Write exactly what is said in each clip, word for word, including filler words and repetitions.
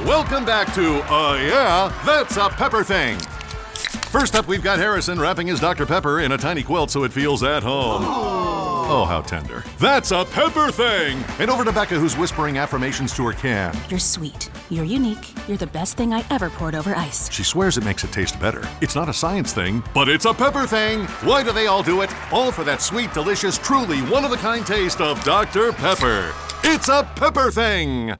Welcome back to, uh, yeah, that's a pepper thing. First up, we've got Harrison wrapping his Doctor Pepper in a tiny quilt so it feels at home. Oh, how tender. That's a pepper thing! And over to Becca, who's whispering affirmations to her can. You're sweet. You're unique. You're the best thing I ever poured over ice. She swears it makes it taste better. It's not a science thing, but it's a pepper thing! Why do they all do it? All for that sweet, delicious, truly one-of-a-kind taste of Doctor Pepper. It's a pepper thing!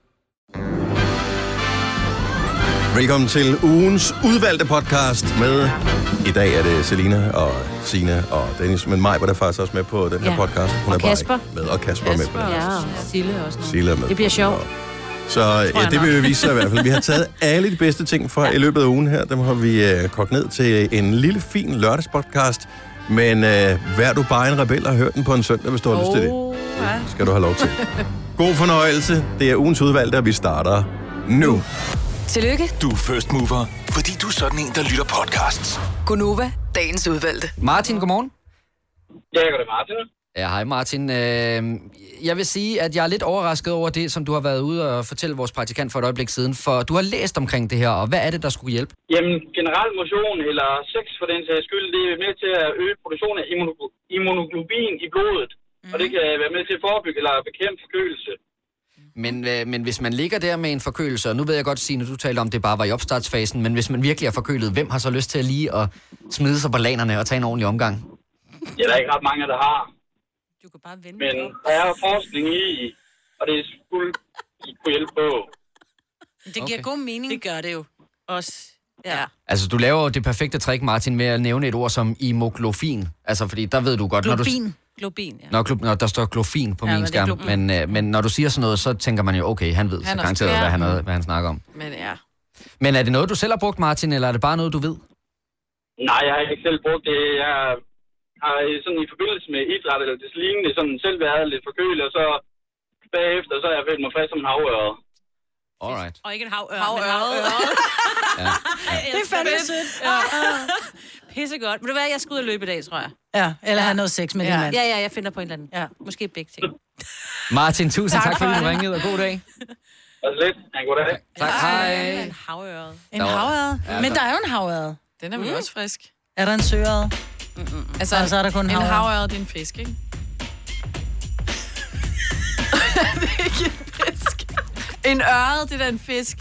Velkommen til ugens udvalgte podcast med... I dag er det Selina og Sina og Dennis, men Maj var der faktisk også med på den her ja. podcast. Hun og er Kasper. Med, og Kasper, Kasper med på den. Ja, og Sille også. Sille er med. Det bliver sjovt. Så ja, det vil vi vise sig i hvert fald. Vi har taget alle de bedste ting fra ja. i løbet af ugen her. Dem har vi uh, kogt ned til en lille, fin lørdagspodcast. Men uh, vær du bare en rebel og hør den på en søndag, hvis du har oh, lyst til det. Det skal du have lov til. God fornøjelse. Det er ugens udvalgte, og vi starter nu. Tillykke. Du er first mover, fordi du er sådan en, der lytter podcasts. Gunova, dagens udvalgte. Martin, godmorgen. Ja, det er Martin. Ja, hej Martin. Jeg vil sige, at jeg er lidt overrasket over det, som du har været ude og fortælle vores praktikant for et øjeblik siden, for du har læst omkring det her, og hvad er det, der skulle hjælpe? Jamen, generel motion eller sex for den sags skyld, det er med til at øge produktionen af immunoglobin i blodet, mm. og det kan være med til at forebygge eller bekæmpe forkølelse. Men, øh, men hvis man ligger der med en forkølelse, og nu ved jeg godt, Signe, du talte om, det bare var i opstartsfasen, men hvis man virkelig er forkølet, hvem har så lyst til at lige at smide sig på lanerne og tage en ordentlig omgang? Det er der ikke ret mange, der har. Du kan bare vende men der er forskning i, og det er skulle kunne hjælpe på. Det giver okay. god mening. Det gør det jo også. Ja. Altså, du laver jo det perfekte trick, Martin, med at nævne et ord som imoglofin. Altså, fordi der ved du godt... Globin. Når du... Globin, ja. Når, når der står glofin på ja, min skærm, men, øh, men når du siger sådan noget, så tænker man jo, okay, han ved han så garanteret, hvad han, hvad han snakker om. Men ja. Men er det noget, du selv har brugt, Martin, eller er det bare noget, du ved? Nej, jeg har ikke selv brugt det. Jeg har sådan i forbindelse med idræt eller det lignende sådan selv været lidt forkølet, og så bagefter, så har jeg følt mig frisk som en havørred. Alright. Og ikke en havørred, havørred. ja, ja. Det er fandme sødt. Ja. Pisse godt. Vil du være, jeg skal ud og løbe i dag, tror jeg. Ja, eller have noget sex med ja. din mand. Ja, ja, jeg finder på en eller anden. Ja. Måske begge ting. Martin, tusind tak, tak fordi du ringede, og god dag. Og lidt. En god dag. Tak, hej. En havørred. En havørred? Ja, men der er jo en havørred. Den er vel mm. også frisk. Er der en søørred? Mm-mm. Altså, altså, er der kun en havørred? En havørred, det er en fisk, ikke? Det er ikke en fisk. En ørred, det er da en fisk.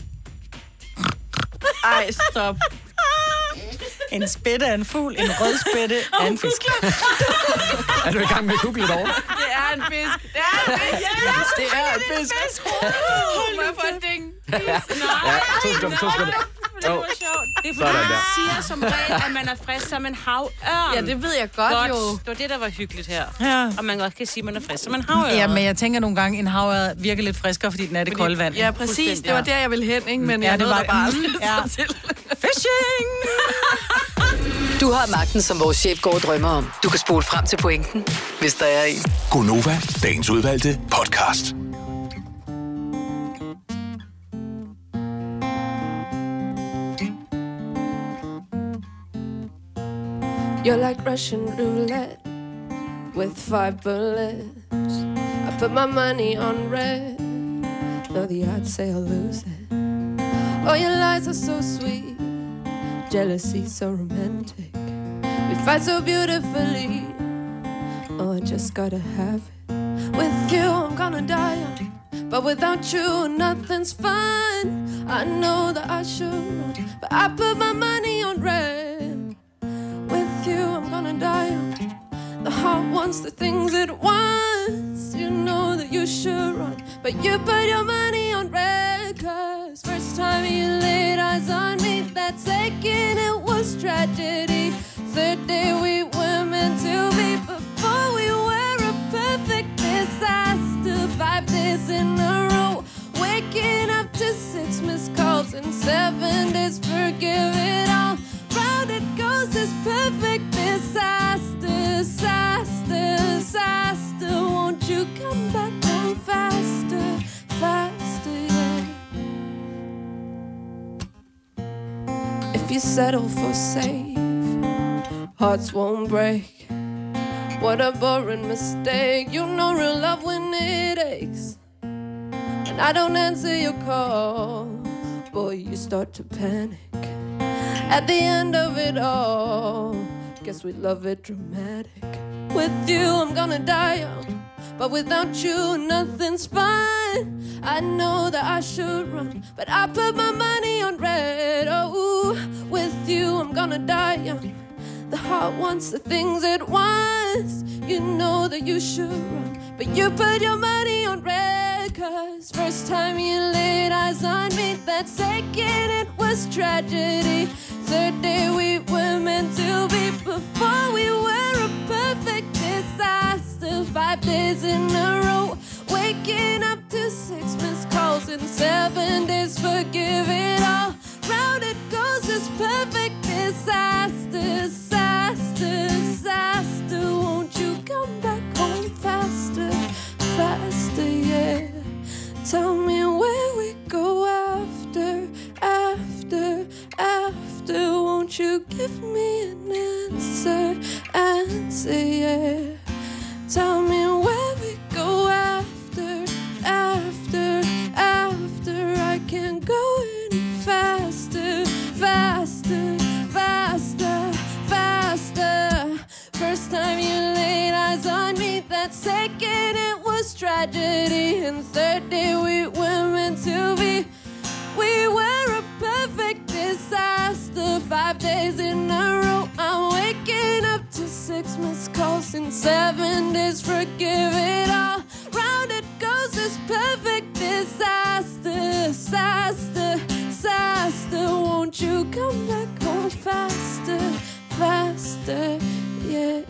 Ej, stop. En spætte er en fugl, en rød spætte er en fisk. Er du i gang med at google det over? Det er en fisk. Det er en fisk. Ja, det er en fisk. Hold mig for en ding. Nej. Ja, to sekunder, to sekunder. Det var sjovt. Det er fordi, man siger som regel, at man er frisk som en havørn. Ja, det ved jeg godt, godt. jo. Det var det, der var hyggeligt her. Ja. Og man godt kan sige, at man er frisk som en havørn. Ja, men jeg tænker nogle gange, en havørn virker lidt friskere, fordi den er det kolde vand. Ja, præcis. Det var der, jeg ville hen, ikke? Men ja, jeg det nåede var der bare mm, ja. til. Fishing! Du har magten, som vores chef går og drømmer om. Du kan spole frem til pointen, hvis der er en. Gunova, dagens udvalgte podcast. You're like Russian roulette with five bullets. I put my money on red. Know the odds say I'll lose it. Oh, your lies are so sweet. Jealousy so romantic. We fight so beautifully. Oh, I just gotta have it. With you, I'm gonna die young. But without you, nothing's fun. I know that I should run, but I put my money on red. With you, I'm gonna die young. The heart wants the things it wants. You know that you should run, but you put your money on red. Cause first time you laid eyes on me, that second it was tragedy. Third day we were meant to be, before we were a perfect disaster. Five days in a row, waking up to six missed calls in seven days. Forgive it all. Round it goes, this perfect disaster, disaster, disaster. Won't you come back home faster, faster, yeah. If you settle for safe, hearts won't break. What a boring mistake. You know real love when it aches. And I don't answer your call. boy, you start to panic. At the end of it all, guess we love it dramatic. With you, I'm gonna die young, but without you, nothing's fine. I know that I should run, but I put my money on red. Oh, with you, I'm gonna die young. The heart wants the things it wants. You know that you should run, but you put your money on red. Cause first time you laid eyes on me, that second it was tragedy. Third day we were meant to be, before we were a perfect disaster. Five days in a row, waking up to six missed calls in seven days. Forgive it all, round it goes this perfect disaster. Disaster, disaster. Won't you come back home faster, faster, yeah. Tell me where we go after, after, after. Won't you give me an answer, answer, yeah. Tell me where we go after, after, after. I can't go any faster, faster, faster, faster. First time you laid eyes on me, that second it was tragedy. And third day we were meant to be, we were a perfect disaster. Five days in a row, I'm waking up to six missed calls in seven days. Forgive it all, round it goes this perfect disaster. Disaster, disaster. Won't you come back home faster, faster, yeah.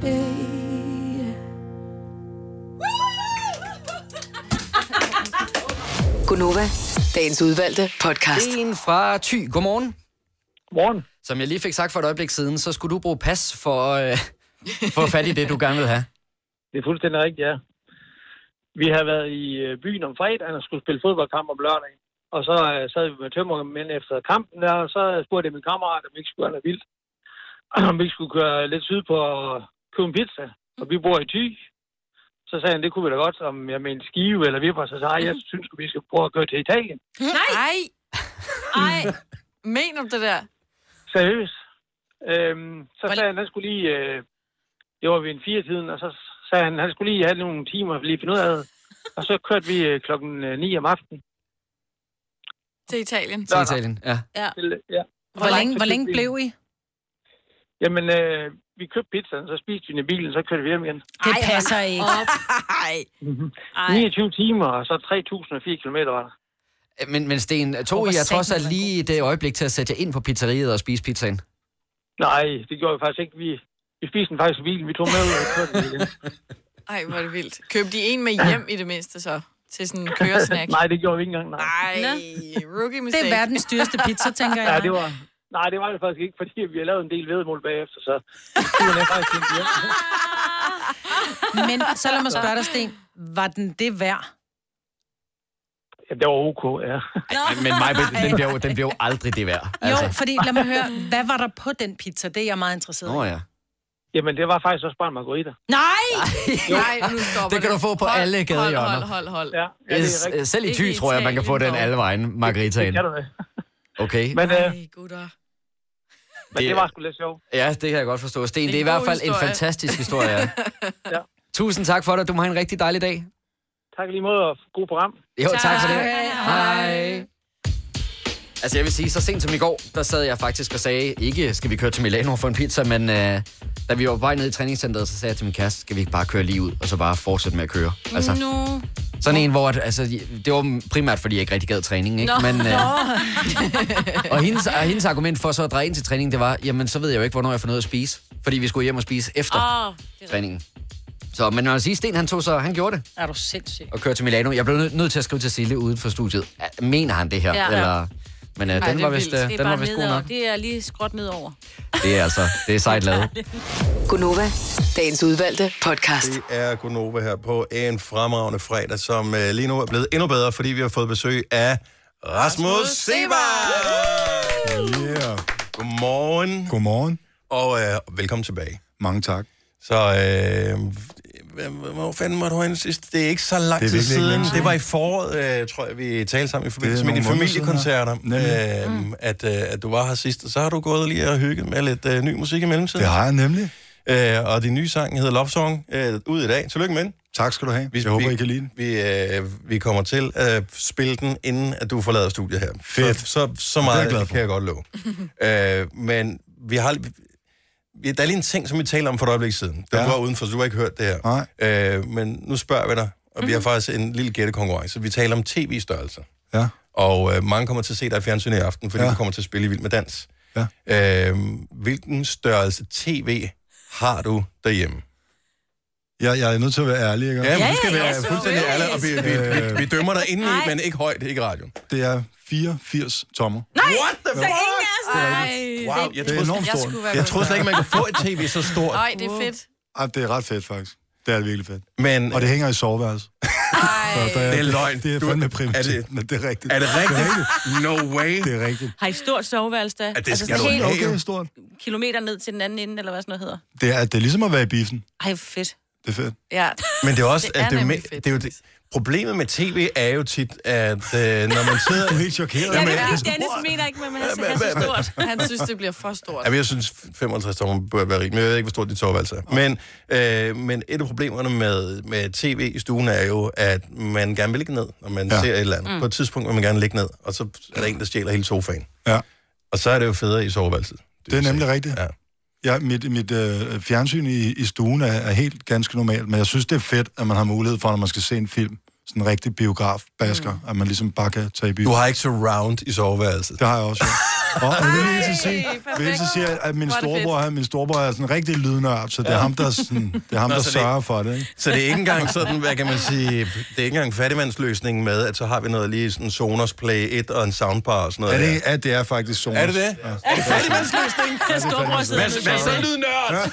Gunova, dagens udvalgte podcast. En fra Thy. Godmorgen. Godmorgen. Som jeg lige fik sagt for et øjeblik siden, så skulle du bruge pas for, øh, for at fat i det, du gerne vil have. Det er fuldstændig rigtigt, ja. Vi har været i byen om fredagen og skulle spille fodboldkamp om lørdagen. Og så uh, sad vi med tømmermænd efter kampen der, og så spurgte jeg min kammerat, om vi ikke skulle gøre noget vildt. Om vi ikke skulle køre lidt syd på at købe en pizza. Og vi bor i Thy. Så sagde han, det kunne vi da godt, om jeg mente Skive eller Viborg. Så sagde jeg, jeg synes, vi skal prøve at køre til Italien. Nej! Ej! Mener du det der? Seriøst. Øhm, så sagde han, han skulle lige... Øh, det var ved en fire-tiden, og så sagde han, han skulle lige have nogle timer for lige at finde ud af det. Og så kørte vi øh, klokken ni om aftenen. Til Italien? Til Italien, ja. ja. Til, ja. Hvor længe, hvor længe blev I? Jamen, øh, vi købte pizzaen, så spiste vi den i bilen, så kørte vi hjem igen. Det Ej, passer ikke. Ej. niogtyve timer, og så tre tusind og fire kilometer var der. Men, men Sten, tog I jer trods alt lige det øjeblik til at sætte jer ind på pizzeriet og spise pizzaen? Nej, det gjorde vi faktisk ikke. Vi, vi spiste den faktisk i bilen. Vi tog med ud og kørte den igen. Ej, hvor er det vildt. Købte I en med hjem i det mindste så? Til sådan en køresnack? Nej, det gjorde vi ikke engang. Nej, nej. Rookie mistake. Det er verdens dyreste pizza, tænker jeg. Ja, det var... Nej, det var det faktisk ikke, fordi vi har lavet en del vedmål bagefter, så det var faktisk ikke hjem. Men så lad mig spørge dig, Sten. Var den det værd? Ja, det var ok, ja. Ej, men mig, den bliver, jo, den bliver jo aldrig det værd. Altså. Jo, fordi lad mig høre, hvad var der på den pizza? Det er jeg meget interesseret i. Nå ja. Jamen, det var faktisk også bare en margarita. Nej! Nej, nu stopper det kan du få på hold, alle gadehjørner. Hold, hold, hold, hold. Ja, ja, det er rigtigt. Selv i Thy tror jeg, man kan få den alle vejen, margaritaen. Det kan du da. Okay. Men, øh, Ej, gutter. Men det var sgu lidt sjovt. Ja, det kan jeg godt forstå. Sten, det er i hvert fald historie. En fantastisk historie. Ja. Ja. Tusind tak for det. Du må have en rigtig dejlig dag. Tak lige måde, og god program. Jo, tak, tak for det. Hej. Hej. Altså, jeg vil sige, så sent som i går, der sad jeg faktisk og sagde, ikke skal vi køre til Milano for en pizza, men øh, da vi var på vej ned i træningscenteret, så sagde jeg til min kæreste, skal vi ikke bare køre lige ud, og så bare fortsætte med at køre. Altså, no. Sådan en, hvor altså, det var primært, fordi jeg ikke rigtig gad træning, ikke? No. Men, øh, og, hendes, og hendes argument for så at dreje ind til træning, det var, jamen, så ved jeg jo ikke, hvornår jeg får noget at spise, fordi vi skulle hjem og spise efter oh, træningen. Så, men når jeg siger, Sten, han tog så, han gjorde det. Er du sindssyg? Og kørte til Milano. Jeg blev nødt nød til at skrive til Sille uden for studiet. Mener han det her? Ja. Eller... Men uh, Ej, den var vist, uh, den var vist god nok. Det er lige skråt nedover. Det er altså, det er sejt lavet. Gunova, dagens udvalgte podcast. Det er Gunova her på en fremragende fredag, som uh, lige nu er blevet endnu bedre, fordi vi har fået besøg af Rasmus Seebach! Yeah. Godmorgen. Godmorgen. Og uh, velkommen tilbage. Mange tak. Så uh, hvor fanden var du henne sidst? Det er ikke så lang Det tid er virkelig ikke siden. længe siden. Det var i foråret, øh, tror jeg, vi talte sammen i forbindelse med nogle dine måneder siden, familiekoncerter, ja. øh, Mm. at, øh, at du var her sidst. Og så har du gået lige og hygget med lidt øh, ny musik i mellemtiden. Det har jeg nemlig. Øh, og din nye sang hedder Love Song, øh, ud i dag. Tillykke med den. Tak skal du have. Vi, Jeg håber, vi, I kan lide den. Vi, øh, vi kommer til at spille den, inden at du forlader studiet her. Fedt. Så, så, så Det er jeg meget glad for. kan jeg godt love. øh, men vi har... Vi, der er lige en ting, som vi talte om for et øjeblik siden. Der Ja. var udenfor, så du har ikke hørt det her. Nej. Øh, men nu spørger vi dig, og mm-hmm. vi har faktisk en lille gættekonkurrence. Vi taler om tv-størrelser. Ja. Og øh, mange kommer til at se dig i fjernsynet i aften, fordi Ja. du kommer til at spille i Vild med Dans. Ja. Øh, hvilken størrelse tv har du derhjemme? Jeg, jeg er nødt til at være ærlig, ikke? Ja, men du skal Ja, ja, være ja, fuldstændig så- ærlig, og vi, vi, vi, vi dømmer dig indeni, men ikke højt, ikke i radioen. Det er fireogfirs tommer. Nej, What the så ingen af os. Ej. Wow, jeg Det er troede, enormt Jeg stort. skulle være jeg troede slet ikke, man kunne få et tv så stort. Nej, det er fedt. Ej, det er ret fedt, faktisk. Det er virkelig fedt. Men Og det hænger i soveværelset. Ej. Så der det er løgn. Det er Du- fandme er primitivt, det- men det er rigtigt. er det rigtigt? No way. Det er rigtigt. Har I stort soveværelse da? Ja, det altså skal sådan du helt have. Okay, stort. kilometer ned til den anden ende, eller hvad sådan noget hedder? Det er, det er ligesom at være i biffen. Ej, fedt. Det er fedt. Ja. Men det er også, Det er at det er, jo nemlig me- fedt. det er jo det. Problemet med tv er jo tit, at øh, når man sidder... Du er helt chokeret. Ja, det men- er fordi Dennis mener ikke, at man har så stort. Han synes, det bliver for stort. Ja, jeg synes, femoghalvtreds tommer bør være rigtigt, men jeg ved ikke, hvor stort dit soveværelse er. Men, øh, men et af problemerne med, med tv i stuen er jo, at man gerne vil ligge ned, når man Ja. ja. ser et eller andet. Mm. På et tidspunkt vil man gerne ligge ned, og så er der en, der stjæler hele sofaen. Ja. Og så er det jo federe i soveværelset. Det er nemlig rigtigt. Ja. Ja, mit, mit øh, fjernsyn i, i stuen er, er helt ganske normalt, men jeg synes, det er fedt, at man har mulighed for, når man skal se en film, sådan en rigtig biograf-basker, mm. at man ligesom bare kan tage i byen. Du har ikke surround i soveværelset. Det har jeg også, ja. Og jeg vil lige så sige, perfekt. vil lige så sige, at min Hvor er det storebror, han, min storebror er sådan en rigtig lydnørd, så det er ham, der, sådan, det er ham, Nå, der så det- sørger for det, ikke? Så det er ikke engang sådan, hvad kan man sige, det er ikke engang fattigmandsløsningen med, at så har vi noget lige sådan Sonos Play et og en soundbar og sådan noget. Ja, der. det, ja, det er faktisk Sonos. Er det det? Ja. Er det fattigmandsløsning? Storbror sidder Hvad, med hvad så sofaen. lydnørd?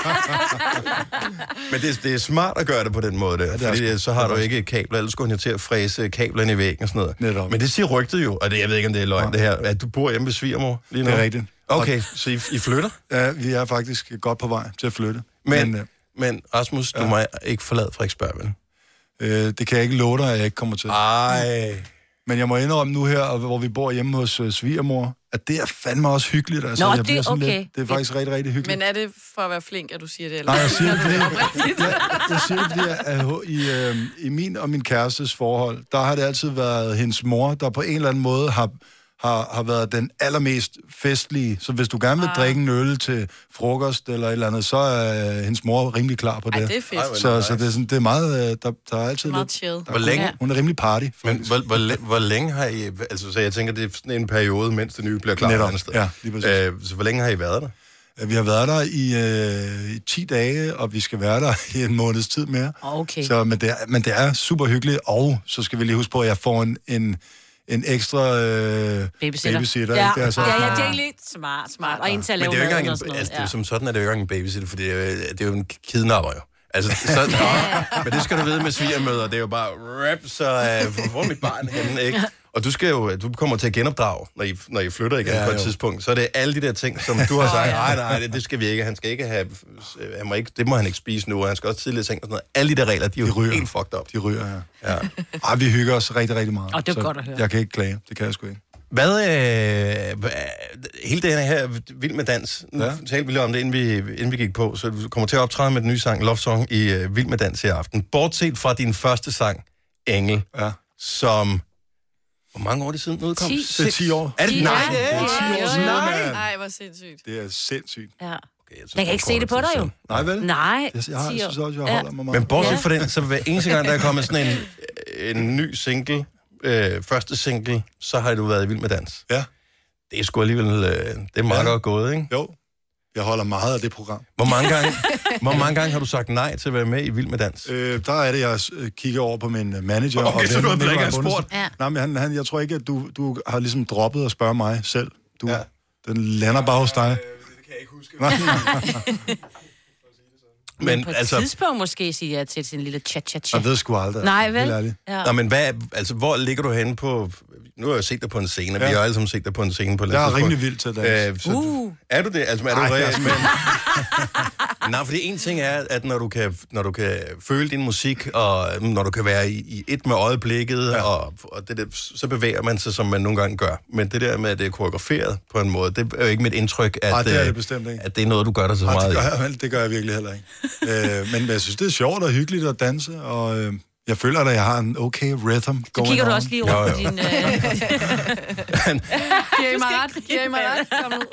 Men det, det er smart at gøre det på den måde der, det er fordi sgu- så har det du er ikke kabler, ellers skulle han jo til at fræse kablerne i væggen og sådan noget. Netop. Men det siger rygtet jo, og det, jeg ved ikke, om det er løgn, Ja. det her, at du bor hjemme ved svigermor lige nu. Det er rigtigt. Okay, så I, I flytter? Ja, vi er faktisk godt på vej til at flytte. Men, Men øh, men Rasmus, du ja. må ikke forlade Frederiksberg, vel? øh, det kan jeg ikke love dig, at jeg ikke kommer til. Ej. Men jeg må indrømme nu her, hvor vi bor hjemme hos øh, svigermor, at det er fandme også hyggeligt. Altså, Nå, jeg det bliver er sådan okay. Lidt, det er faktisk rigtig, rigtig hyggeligt. Men er det for at være flink, at du siger det? Eller? Nej, jeg siger det, fordi, jeg, jeg siger det, fordi at i, øh, i min og min kærestes forhold, der har det altid været hendes mor, der på en eller anden måde har, har, har været den allermest festlige. Så hvis du gerne vil Ah. drikke en øl til frokost eller et eller andet, så er øh, hendes mor rimelig klar på det. Ej, det er fedt. Ej, hvor Så, nice. så det, er sådan, det er meget, øh, der, der er altid Meget lidt... chill. Hvor længe, Ja. Hun er rimelig party. men hvor, hvor, læ- hvor længe har I, altså så jeg tænker, det er sådan en periode, mens det nye bliver klar et Netop, andet sted. ja, lige præcis. Øh, så hvor længe har I været der? Ja, vi har været der i, øh, i ti dage, og vi skal være der i en måneds tid mere. Okay. Så, men, det er, men det er super hyggeligt, og så skal vi lige huske på, at jeg får en, en, en ekstra øh, Babysitter. babysitter. Ja, ikke? Det er så, ja, ja, det er lidt smart, smart. Og en til at Men lave det er jo ikke maden engang og sådan en, noget. altså, det er Ja. jo som sådan er det jo ikke engang en babysitter, for det er, jo- det er jo en kidnapper jo. Altså, så, ja, men det skal du vide med svigermøder, det er jo bare rap, så uh, hvor er mit barn henne, ikke? Og du skal jo, du kommer til at genopdrage, når I, når I flytter igen Ja, på et jo. tidspunkt. Så er det alle de der ting, som du har sagt, nej, nej, det, det skal vi ikke, han skal ikke have, han må ikke, det må han ikke spise nu, og han skal også tidligere ting og sådan noget. Alle de der regler, de er jo De ryger. helt fucked up. De ryger, ja. Ja. Ej, vi hygger os rigtig, rigtig meget. Og det er Så godt at høre. Jeg kan ikke klage, det kan jeg sgu ikke. Hvad, øh, hvad- hele det her Vild med Dans, nu Ja. talte vi lige om det, inden vi, inden vi gik på, så du kommer til at optræde med den nye sang, Love Song, i øh, Vild med Dans i aften. Bortset fra din første sang, Engel, Ja. som... Hvor mange år er det siden den udkom? Ti. Det er ti år. Er det? Ti Nej, år. det er Det er ti år Jo, siden, jo. mand. Ej, hvor sindssygt. Det er sindssygt. Ja. Okay, jeg Jeg kan ikke se det på dig jo. Nej, vel? Nej, Jeg, jeg, har, ti jeg år. synes også, jeg Ja. holder mig meget. Men bortset Ja. fra den, så hver eneste gang, der er kommet sådan en, en ny single, øh, første single, så har du været i Vild med Dans. Ja. Det er sgu alligevel, øh, det er meget Ja. godt gået, ikke? Jo, jeg holder meget af det program. Hvor mange gange, hvor mange gange har du sagt nej til at være med i Vild med Dans? Øh, der er det, jeg øh, kigger over på min øh, manager. Okay, så ven, du har Nikolaj ikke engang Bundesen. spurgt? Ja. Nej, men han, han, jeg tror ikke, at du, du har ligesom droppet at spørge mig selv. Du, Ja. ja. Den lander bare hos dig. Det kan jeg ikke huske. Men På et altså, tidspunkt måske sige ja til sin lille chat-chat-chat. Jeg ved sgu aldrig. Nej, vel? Helt ærligt. Ja. nå, men hvad, altså, hvor ligger du henne på... Nu har jeg set dig på en scene, ja. Vi har alle sammen set dig på en scene på et Jeg er tidspunkt. rimelig vild til at danse. Øh, så, Uh. Er du det? Altså, er du Ej, reelt? jeg er Men... Nej, fordi en ting er, at når du kan, når du kan føle din musik, og når du kan være i, i et med øjeblikket, ja. og, og det der, så bevæger man sig, som man nogle gange gør. Men det der med, at det er koreograferet på en måde, det er jo ikke mit indtryk, at, Ej, det, er det, bestemt ikke. at det er noget, du gør dig så Ej, meget det gør, jeg, det gør jeg virkelig heller ikke. øh, men jeg synes, det er sjovt og hyggeligt at danse, og øh, jeg føler, at jeg har en okay rhythm going on. Så kigger du også lige rundt jo, jo. på din... Øh... Giver I mig ret? Giver I mig ret? Kom nu.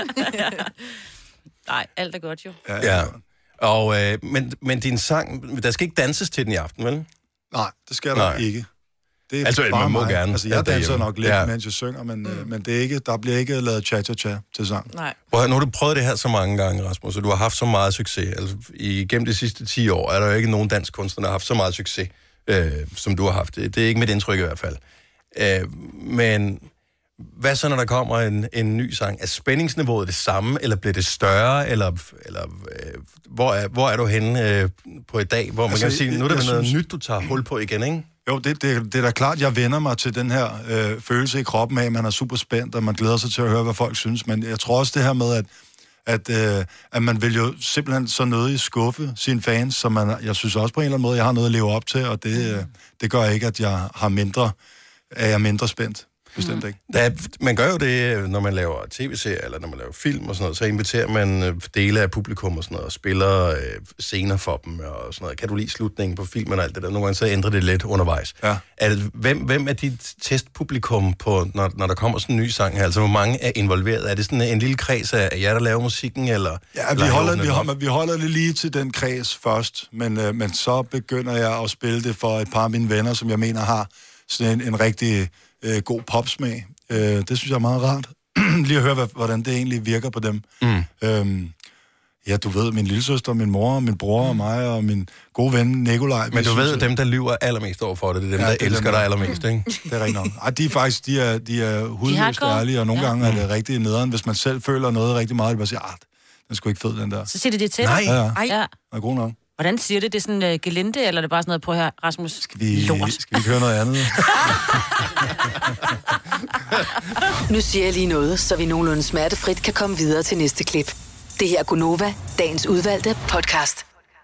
Nej, alt er godt jo. Ja, ja. Og, øh, men, men din sang, der skal ikke danses til den i aften, vel? Nej, det skal der Nej. ikke. Det er altså, bare man må mig. gerne. Altså, jeg danser nok lidt, ja. mens jeg synger, men, mm. øh, men det er ikke, der bliver ikke lavet cha-cha-cha til sang. Nej. Prøv, nu har du prøvet det her så mange gange, Rasmus, og du har haft så meget succes. Altså, igennem de sidste ti år er der jo ikke nogen dansk kunstner, der har haft så meget succes, øh, som du har haft. Det, det er ikke mit indtryk i hvert fald. Øh, men hvad så, når der kommer en, en ny sang? Er spændingsniveauet det samme, eller bliver det større? Eller, eller øh, hvor, er, hvor er du henne øh, på i dag, hvor man altså, kan sige, nu er der noget synes... nyt, du tager hul på igen, ikke? Jo, det, det, det er da klart, jeg vender mig til den her øh, følelse i kroppen af, at man er super spændt, og man glæder sig til at høre, hvad folk synes. Men jeg tror også det her med, at, at, øh, at man vil jo simpelthen så nødig skuffe sine fans, så man, jeg synes også på en eller anden måde, jeg har noget at leve op til, og det, øh, det gør ikke, at jeg har mindre, er jeg mindre spændt. Bestemt ikke. Der, man gør jo det, når man laver tv-serier, eller når man laver film og sådan noget, så inviterer man dele af publikum og sådan noget, og spiller øh, scener for dem og sådan noget. Kan du lide slutningen på filmen og alt det der? Nogle gange så ændrer det lidt undervejs. Ja. Er det, hvem, hvem er dit testpublikum, på, når, når der kommer sådan en ny sang her? Altså, hvor mange er involveret? Er det sådan en lille kreds af jer, der laver musikken, eller... Ja, vi holder, vi, holder, vi holder det lige til den kreds først, men, øh, men så begynder jeg at spille det for et par af mine venner, som jeg mener har sådan en, en rigtig... Øh, god popsmag. Øh, det synes jeg er meget rart. Lige at høre, hvad, hvordan det egentlig virker på dem. Mm. Øhm, ja, du ved, min lillesøster, min mor, min bror og mig, og min gode ven Nikolaj. Men du ved, at dem, der lyver allermest over for det, det er dem, ja, der elsker dem, dig allermest, ikke? Det er rigtigt nok. Ej, de er faktisk, de er, de er hudløst ærlige, og nogle ja. gange er det rigtig nederen, hvis man selv føler noget rigtig meget, og bare siger, ah, den er sgu ikke fed, den der. Så siger det det til dig? Nej. Ja, ja. Ej. Ja. Det er god nok. Hvordan siger det? Det er sådan uh, gelinde, eller er det bare sådan noget, prøv her, Rasmus? Skal vi, Lort. Skal vi høre noget andet? Nu siger jeg lige noget, så vi nogenlunde smertefrit kan komme videre til næste klip. Det her er Gunova, dagens udvalgte podcast.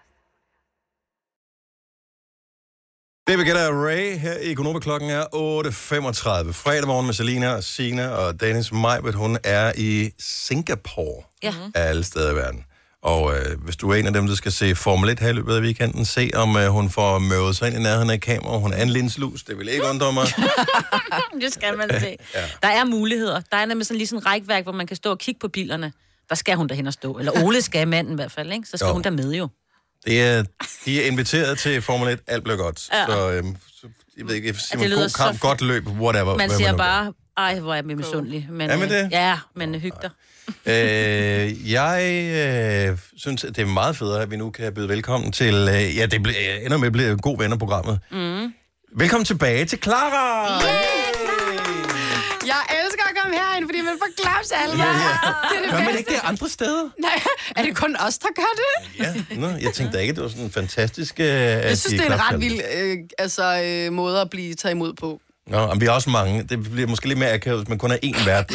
David Guetta og Ray her i Gunova. Klokken er otte femogtredive. Fredag morgen med Selina og Sina og Dennis Majbert. Hun er i Singapore. Ja. Af alle steder i verden. Og øh, hvis du er en af dem, der skal se Formel et her i løbet af weekenden, se om øh, hun får møvet sig ind i nærheden af kamera. Hun er en linslus, det vil ikke undre mig. Det skal man se. Ja. Der er muligheder. Der er nemlig sådan lige sådan en rækværk, hvor man kan stå og kigge på bilerne. Der skal hun derhen og stå. Eller Ole skal, manden i hvert fald, ikke? Så skal jo. hun der med jo. Det er, de er inviteret til Formel et. Alt bliver godt. Ja. Så, øh, så jeg ved ikke, jeg siger, ja, god kamp, godt løb, whatever. Man siger man bare, ej, hvor er jeg misundelig. Men, ja, men det? Ja, men hyg dig. øh, jeg øh, synes, at det er meget federe, at vi nu kan byde velkommen til, øh, ja, det ble, ender med at blive en god ven af programmet. Mm. Velkommen tilbage til Clara! Yeah, jeg elsker at komme herind, fordi man får klapsalver. Ja, ja. Gør man ikke det andre steder? Nej, er det kun os, der gør det? Ja, nå, jeg tænkte ikke, det var sådan en fantastisk... Øh, jeg synes, det er en ret vild øh, altså, øh, måde at blive taget imod på. Nå, men vi er også mange. Det bliver måske lidt mere akavet, hvis man kun er én vært.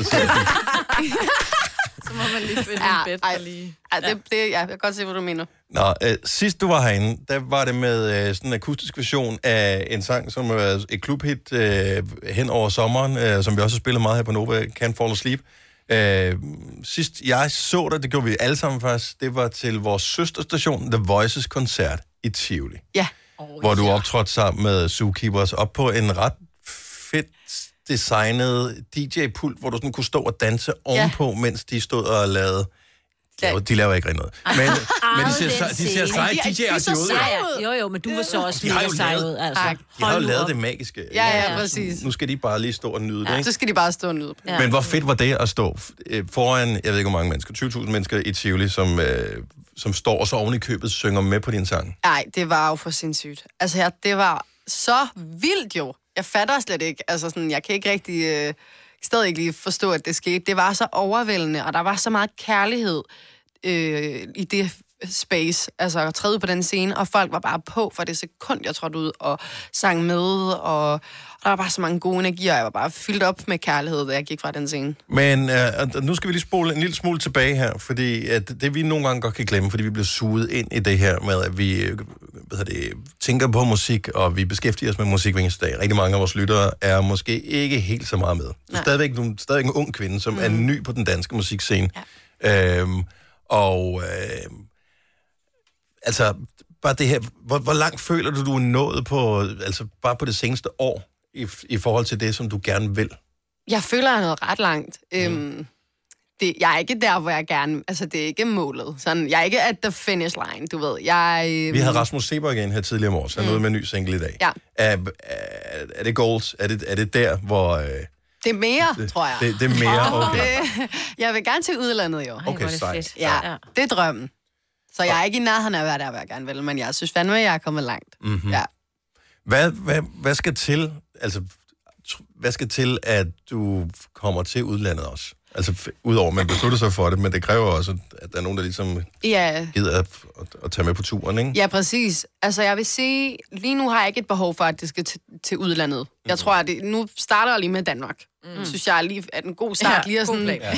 Så må man lige finde ja, en bed for lige. Ja, det, det, ja, jeg kan godt se, hvad du mener. Nå, øh, sidst du var herinde, der var det med øh, sådan en akustisk version af en sang, som er et klubhit øh, hen over sommeren, øh, som vi også har spillet meget her på Nova, Can't Fall Asleep. Øh, sidst jeg så det, det gjorde vi alle sammen faktisk, det var til vores søsterstation, The Voices koncert i Tivoli. Ja. Oh, hvor du ja. optrådte sammen med Zookeepers op på en ret fedt designet D J-pult, hvor du sådan kunne stå og danse ovenpå, ja. mens de stod og lavede... Ja. De laver ikke rigtig noget. Men, men de ser, de ser seje D J-agtige ud. Ja, jo, jo, men du var så også mega sej ud. Altså. De har jo lavet det magiske. Ja, ja, præcis. Nu skal de bare lige stå og nyde ja, det, ikke? Så skal de bare stå og nyde. Ja. Men hvor fedt var det at stå foran, jeg ved ikke hvor mange mennesker, tyve tusind mennesker i Tivoli, som, øh, som står og så oven i købet synger med på din sang? Nej, det var jo for sindssygt. Altså, ja, det var så vildt jo. Jeg fatter slet ikke. Altså, sådan, jeg kan ikke rigtig... Øh, stadig ikke lige forstå, at det skete. Det var så overvældende, og der var så meget kærlighed øh, i det space, altså træde på den scene, og folk var bare på for det sekund, jeg trådte ud og sang med, og, og der var bare så mange gode energier, og jeg var bare fyldt op med kærlighed, da jeg gik fra den scene. Men øh, nu skal vi lige spole en lille smule tilbage her, fordi at det vi nogle gange godt kan glemme, fordi vi bliver suget ind i det her med, at vi hvad hedder det, tænker på musik, og vi beskæftiger os med musik hver eneste dag. Rigtig mange af vores lyttere er måske ikke helt så meget med. Der er stadigvæk, nogle, stadigvæk en ung kvinde, som mm. er ny på den danske musikscene. Ja. Øhm, og øh, altså, bare det her, hvor, hvor langt føler du, du er nået på, altså bare på det seneste år, i, i forhold til det, som du gerne vil? Jeg føler, jeg er nået ret langt. Mm. Øhm, det, jeg er ikke der, hvor jeg gerne... Altså, det er ikke målet. Sådan, jeg er ikke at the finish line, du ved. Jeg, øhm... Vi havde Rasmus Seberg igen her tidligere om året, så han mm. ude med en ny single i dag. Ja. Er, er, er det goals? Er det, er det der, hvor... Øh... Det er mere, det, tror jeg. Det, det er mere, okay. Det, jeg vil gerne til udlandet, jo. Okay, sejt. Ja, det er drømmen. Så jeg er ikke i nærheden af at være der, hvor jeg gerne vil, men jeg synes fandme, at jeg er kommet langt. Mm-hmm. Ja. Hvad, hvad, hvad skal til, altså, hvad skal til, at du kommer til udlandet også? Altså, udover, man beslutter sig for det, men det kræver også, at der er nogen, der ligesom ja. gider at, at, at tage med på turen, ikke? Ja, præcis. Altså, jeg vil sige, lige nu har jeg ikke et behov for, at det skal til, til udlandet. Jeg tror, at det, nu starter jeg lige med Danmark. Mm. Synes jeg lige, at en god start ja, lige er sådan... Ja.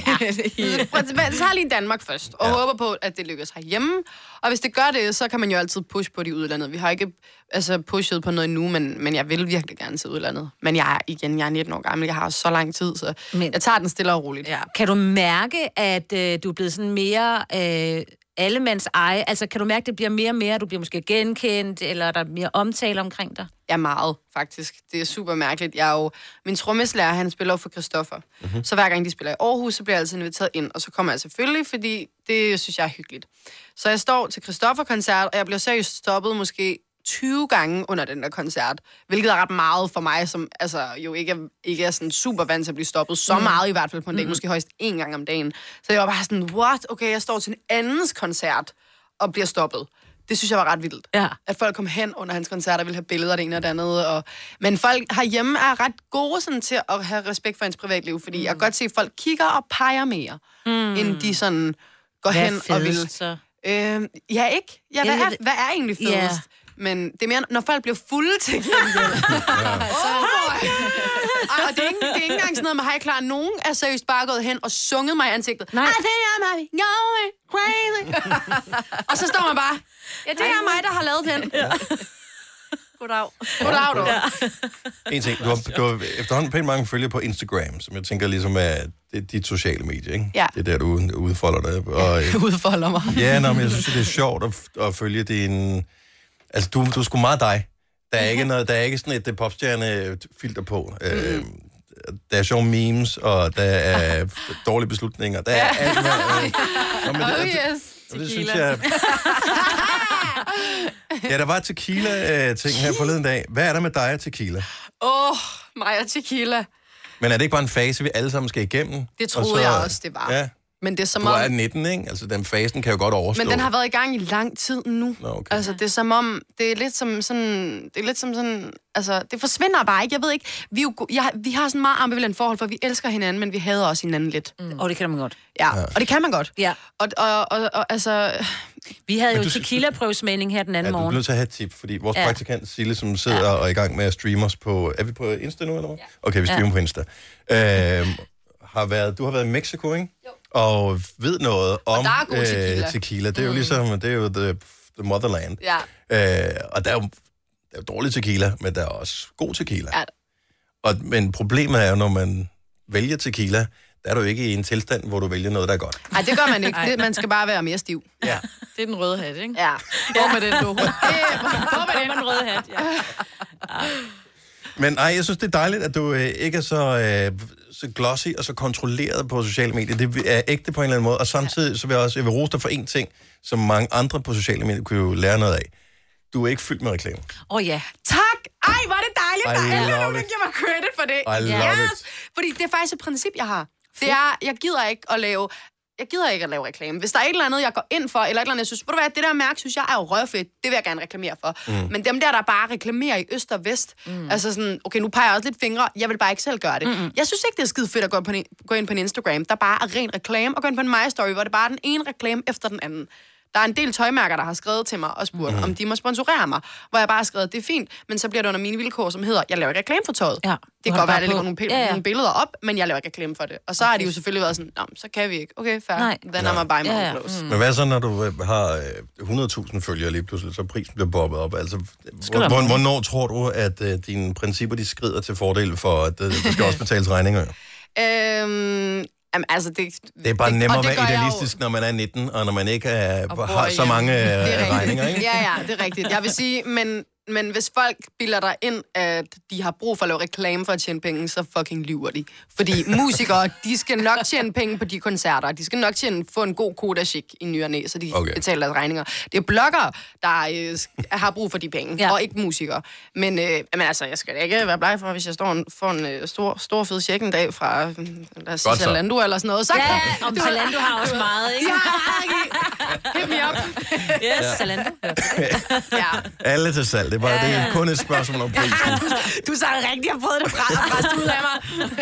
Ja. Så har lige Danmark først, og ja. håber på, at det lykkes herhjemme. Og hvis det gør det, så kan man jo altid push på de udlandet. Vi har ikke altså, pushet på noget endnu, men, men jeg vil virkelig gerne til udlandet. Men jeg er igen, jeg er nitten år gammel, jeg har så lang tid, så men, jeg tager den stille og roligt. Ja. Kan du mærke, at øh, du er blevet sådan mere... Øh allemands eje? Altså, kan du mærke, at det bliver mere og mere, du bliver måske genkendt, eller er der mere omtale omkring dig? Ja, meget, faktisk. Det er super mærkeligt. Jeg er jo... Min trommeslager, han spiller jo for Christoffer. Mm-hmm. Så hver gang de spiller i Aarhus, så bliver jeg altid inviteret ind, og så kommer jeg selvfølgelig, fordi det synes jeg er hyggeligt. Så jeg står til Christoffer-koncert, og jeg bliver seriøst stoppet måske tyve gange under den der koncert, hvilket er ret meget for mig, som altså, jo ikke er, ikke er sådan super vant til at blive stoppet så mm. meget, i hvert fald på en dag, mm. måske højst én gang om dagen. Så jeg var bare sådan, what? Okay, jeg står til en andens koncert og bliver stoppet. Det synes jeg var ret vildt. Ja. At folk kom hen under hans koncert og ville have billeder af det ene og det andet. Og... Men folk herhjemme er ret gode sådan, til at have respekt for ens privatliv, fordi mm. jeg kan godt se, at folk kigger og peger mere, mm. end de sådan går hvad hen fedest, og vil... Så? Øh, ja, ikke. Ja, hvad, er, hvad er egentlig fedest? Yeah. Men det er mere, når folk bliver fulde til gengæld. så, og det er, ikke, det er ikke engang sådan noget med, har jeg klar, nogen er seriøst bare gået hen og sunget mig i ansigtet. Nej. I think I'm going crazy. Og så står man bare, ja, det er mig, der har lavet den. Ja. Goddag. Goddag, du. Ja. En ting, du har, du har efterhånden pænt mange følgere på Instagram, som jeg tænker ligesom er det er dit sociale medie, ikke? Ja. Det er der, du udfolder dig. Og, ja, udfolder mig. Ja, nå, men jeg synes, det er sjovt at, at følge din... Altså, du, du er sgu meget dig. Der er ikke, noget, der er ikke sådan et popstjerne-filter på. Mm. Øh, der er sjove memes, og der er dårlige beslutninger. Der er ja. alt her. Øh, og det, oh yes, og det synes jeg... Ja, der var tequila-ting her forleden dag. Hvad er der med dig og tequila? Åh, oh, mig og tequila. Men er det ikke bare en fase, vi alle sammen skal igennem? Det troede så, jeg også, det var. Ja. Men det er som du om... er nitten, ikke? Altså, den fasen kan jo godt overstå. Men den har været i gang i lang tid nu. Nå, okay. Altså, det er som om... Det er lidt som sådan... Det er lidt som sådan... Altså, det forsvinder bare ikke. Jeg ved ikke... Vi, jo, jeg, vi har sådan meget ambivalent forhold, for vi elsker hinanden, men vi hader også hinanden lidt. Mm. Og det kan man godt. Ja, ja, og det kan man godt. Ja. Og, og, og, og altså... Vi havde jo tequila-prøvesmagning her den anden morgen. Ja, du er nødt til at have et tip, fordi vores ja. praktikant Sille, som sidder ja. og er i gang med at streame os på... Er vi på Insta nu, eller hvad? Ja. Okay, vi streamer ja. på Insta. Øh, har været, du har været i Mexico, ikke? Jo. Og ved noget om øh, tequila. tequila. Det er jo mm. ligesom, det er jo the, the motherland. Ja. Øh, og der er, jo, der er jo dårlig tequila, men der er også god tequila. Ja. Og, men problemet er jo, når man vælger tequila, der er du ikke i en tilstand, hvor du vælger noget, der er godt. Nej, det gør man ikke. Det, man skal bare være mere stiv. Ja. Det er den røde hat, ikke? Ja. Hvor med den, du? Hvor med den røde hat, ja. ja. Men ej, jeg synes, det er dejligt, at du øh, ikke er så, øh, så glossy og så kontrolleret på sociale medier. Det er ægte på en eller anden måde. Og samtidig så vil jeg også jeg vil rose dig for en ting, som mange andre på sociale medier kunne jo lære noget af. Du er ikke fyldt med reklame. Åh oh, ja. Tak! Ej, hvor er det dejligt, I der er nogen, der giver mig credit for det. I love yes. it. Fordi det er faktisk et princip, jeg har. Det er, jeg gider ikke at lave... Jeg gider ikke at lave reklame. Hvis der er et eller andet, jeg går ind for, eller et eller andet, jeg synes, ved du hvad, det der mærke, synes jeg er jo røvfedt. Det vil jeg gerne reklamere for. Mm. Men dem der, der bare reklamerer i øst og vest, mm. altså sådan, okay, nu peger jeg også lidt fingre, jeg vil bare ikke selv gøre det. Mm-hmm. Jeg synes ikke, det er skide fedt at gå, på en, gå ind på en Instagram, der bare er ren reklame, og gå ind på en My Story, hvor det bare er den ene reklame efter den anden. Der er en del tøjmærker, der har skrevet til mig og spurgt, mm. om de må sponsorere mig. Hvor jeg bare har skrevet, det er fint, men så bliver det under mine vilkår, som hedder, jeg laver ikke reklame for tøjet. Ja, det kan godt være, at der ligger nogle, ja, ja. nogle billeder op, men jeg laver ikke reklame for det. Og så okay. har de jo selvfølgelig været sådan, så kan vi ikke. Okay, fair. Nej. Den er mig bare i ja, ja. mm. Men hvad så, når du har hundrede tusind følgere lige pludselig, så prisen bliver bobbet op? Altså, hvor, hvornår tror du, at uh, dine principper, de skrider til fordel for, at uh, der skal også betales regninger? Øhm... Jamen, altså, det, det er bare det, nemmere at være idealistisk, når man er nitten, og når man ikke er, har så mange regninger, ikke? Ja, ja, det er rigtigt. Jeg vil sige, men, men hvis folk bilder dig ind, at de har brug for at lave reklame for at tjene penge, så fucking lyver de. Fordi musikere, de skal nok tjene penge på de koncerter. De skal nok tjene, få en god kodachick i ny og næ, så de okay. betaler deres regninger. Det er bloggere, der øh, har brug for de penge, ja. og ikke musikere. Men, øh, men altså, jeg skal da ikke være bleg for, hvis jeg står en, får en øh, stor, stor fed check en dag fra, øh, lad os sige, Zalando eller sådan noget. Så ja, kan, om Zalando har også meget, ikke? Ja, hit me up. Yes, Zalando. Ja. Alle til salg. Det er, bare, ja, ja. det er kun et spørgsmål om prisen. Du sagde rigtigt, jeg har fået det fra, fra ud af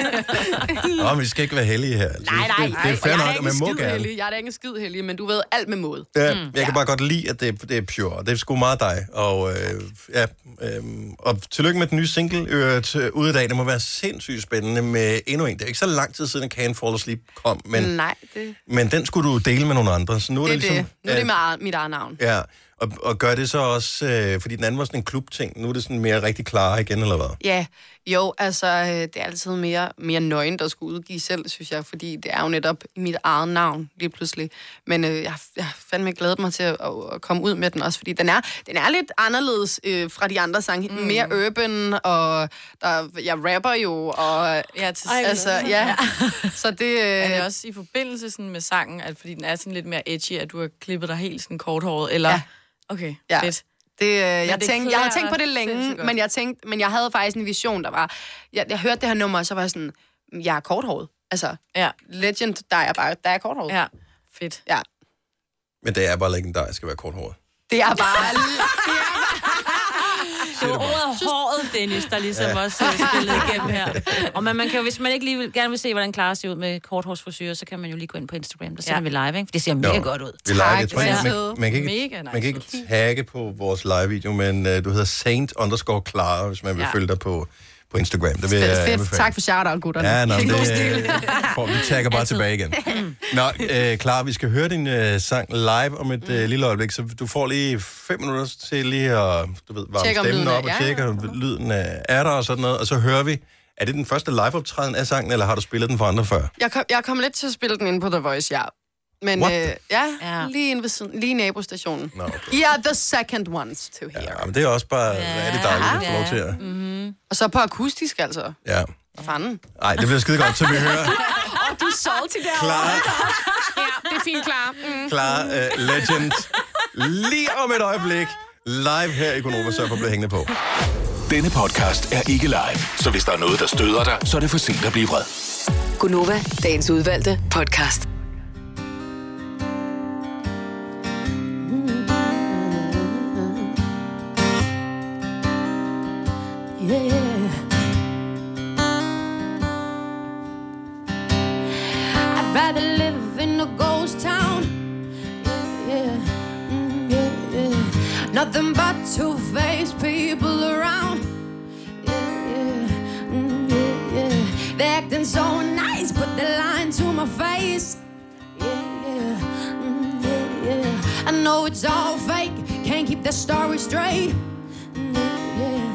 mig. Nå, men vi skal ikke være heldige her. Altså, nej, nej. Det, det er fair nok, at man må gerne. Heldig. Jeg er da ikke en skid heldig, men du ved alt med måde. Ja, mm. jeg kan ja. bare godt lide, at det, det er pure. Det er sgu meget dig. Og, øh, ja, øh, og tillykke med den nye single øh, ude i dag. Det må være sindssygt spændende med endnu en. Det er ikke så lang tid siden, at Can't Fall Asleep kom. Men, nej, det... men den skulle du dele med nogle andre. Så nu det er det, det ligesom... Nu er det med mit eget navn. Ja. Og, og gør det så også, øh, fordi den anden var sådan en klubting, nu er det sådan mere rigtig klare igen, eller hvad? Ja, jo, altså, det er altid mere, mere nøgen, der skulle udgive selv, synes jeg, fordi det er jo netop mit eget navn, lige pludselig. Men øh, jeg, jeg har fandme glædet mig til at, at komme ud med den også, fordi den er, den er lidt anderledes øh, fra de andre sange. Mm. Mere urban, og der, jeg rapper jo, og ja, til, Ej, altså, ja. ja. Så det... Øh, er det også i forbindelse sådan med sangen, at fordi den er sådan lidt mere edgy, at du har klippet dig helt sådan korthåret, eller... Ja. Okay, ja. fedt. Det, øh, jeg, det tænkte, jeg havde tænkt på det længe, men jeg, tænkte, men jeg havde faktisk en vision, der var... Jeg, jeg hørte det her nummer, og så var jeg sådan, jeg er korthåret. Altså, ja. Legend, der er bare, der er korthåret. Ja, fedt. Ja. Men det er bare legendarisk at være korthåret. Det er bare... Det var ordet håret, Dennis, der ligesom ja. også spillede igennem her. Og man, man kan jo, hvis man ikke lige vil, gerne vil se, hvordan Clara ser ud med korthårsfrisyrer, så kan man jo lige gå ind på Instagram. Der sender ja. vi live, ikke? For det ser mega jo, godt ud. Vi live. Jeg tror, man, man, man, kan ikke, nice. man kan ikke tagge på vores live-video, men uh, du hedder Saint underscore Clara, hvis man vil ja. følge dig på, på Instagram. Det vil fedt, fedt. Tak for shout-out, gutterne. Ja, nå, det, det for, vi tagger bare tilbage igen. Nå, øh, Clara, vi skal høre din øh, sang live om et øh, lille øjeblik, så du får lige fem minutter til lige at du ved, varme stemmen op og tjekke, om ja. lyden er der og sådan noget, og så hører vi. Er det den første live-optræden af sangen, eller har du spillet den for andre før? Jeg kom, jeg kom lidt til at spille den inde på The Voice, ja. Men øh, ja, ja, lige inde ved siden, lige i nabostationen. No, okay. Yeah, the second ones to hear. Ja, men det er også bare, ja. er det dejligt at få lov til at... Mm-hmm. Og så på akustisk, altså. Ja. Hvad fanden? Nej, det bliver skide godt, så vi hører... Åh, oh, du er salty derovre. Klar. Ja, det er fint, klar. Mm. Klar, uh, legend. Lige om et øjeblik, live her i Gonova, så for at blive hængende på. Denne podcast er ikke live, så hvis der er noget, der støder dig, så er det for sent at blive vred. Gonova, dagens udvalgte podcast. Yeah. I'd rather live in a ghost town. Yeah, yeah, mm, yeah, yeah. Nothing but two-faced people around. Yeah, yeah, mm, yeah, yeah. They're acting so nice, but they're lying to my face. Yeah, yeah, mm, yeah, yeah. I know it's all fake, can't keep their story straight. Yeah, yeah.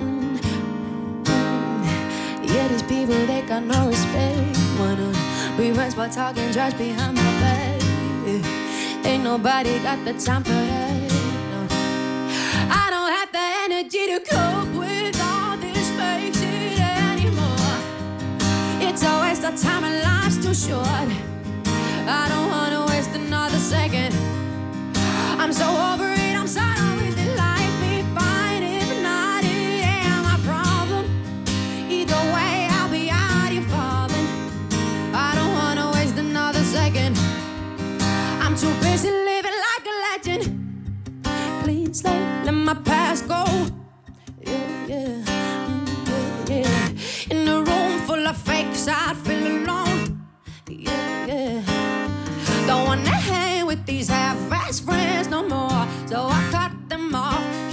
Yeah, these people, they got no respect. Wanna be friends while talking trash behind my back. Ain't nobody got the time for that, no. I don't have the energy to cope with all this fake shit anymore. It's a waste of time and life's too short. I don't wanna waste another second. I'm so over it, I'm sorry with it. Life be fine if not, it ain't my problem. Either way, I'll be out here falling. I don't wanna waste another second. I'm too busy living like a legend. Clean slate, let my past go. Yeah, yeah, mm, yeah, yeah. In a room full of fakes, I'd feel alone. Yeah, yeah. Don't wanna hang with these half-ass friends.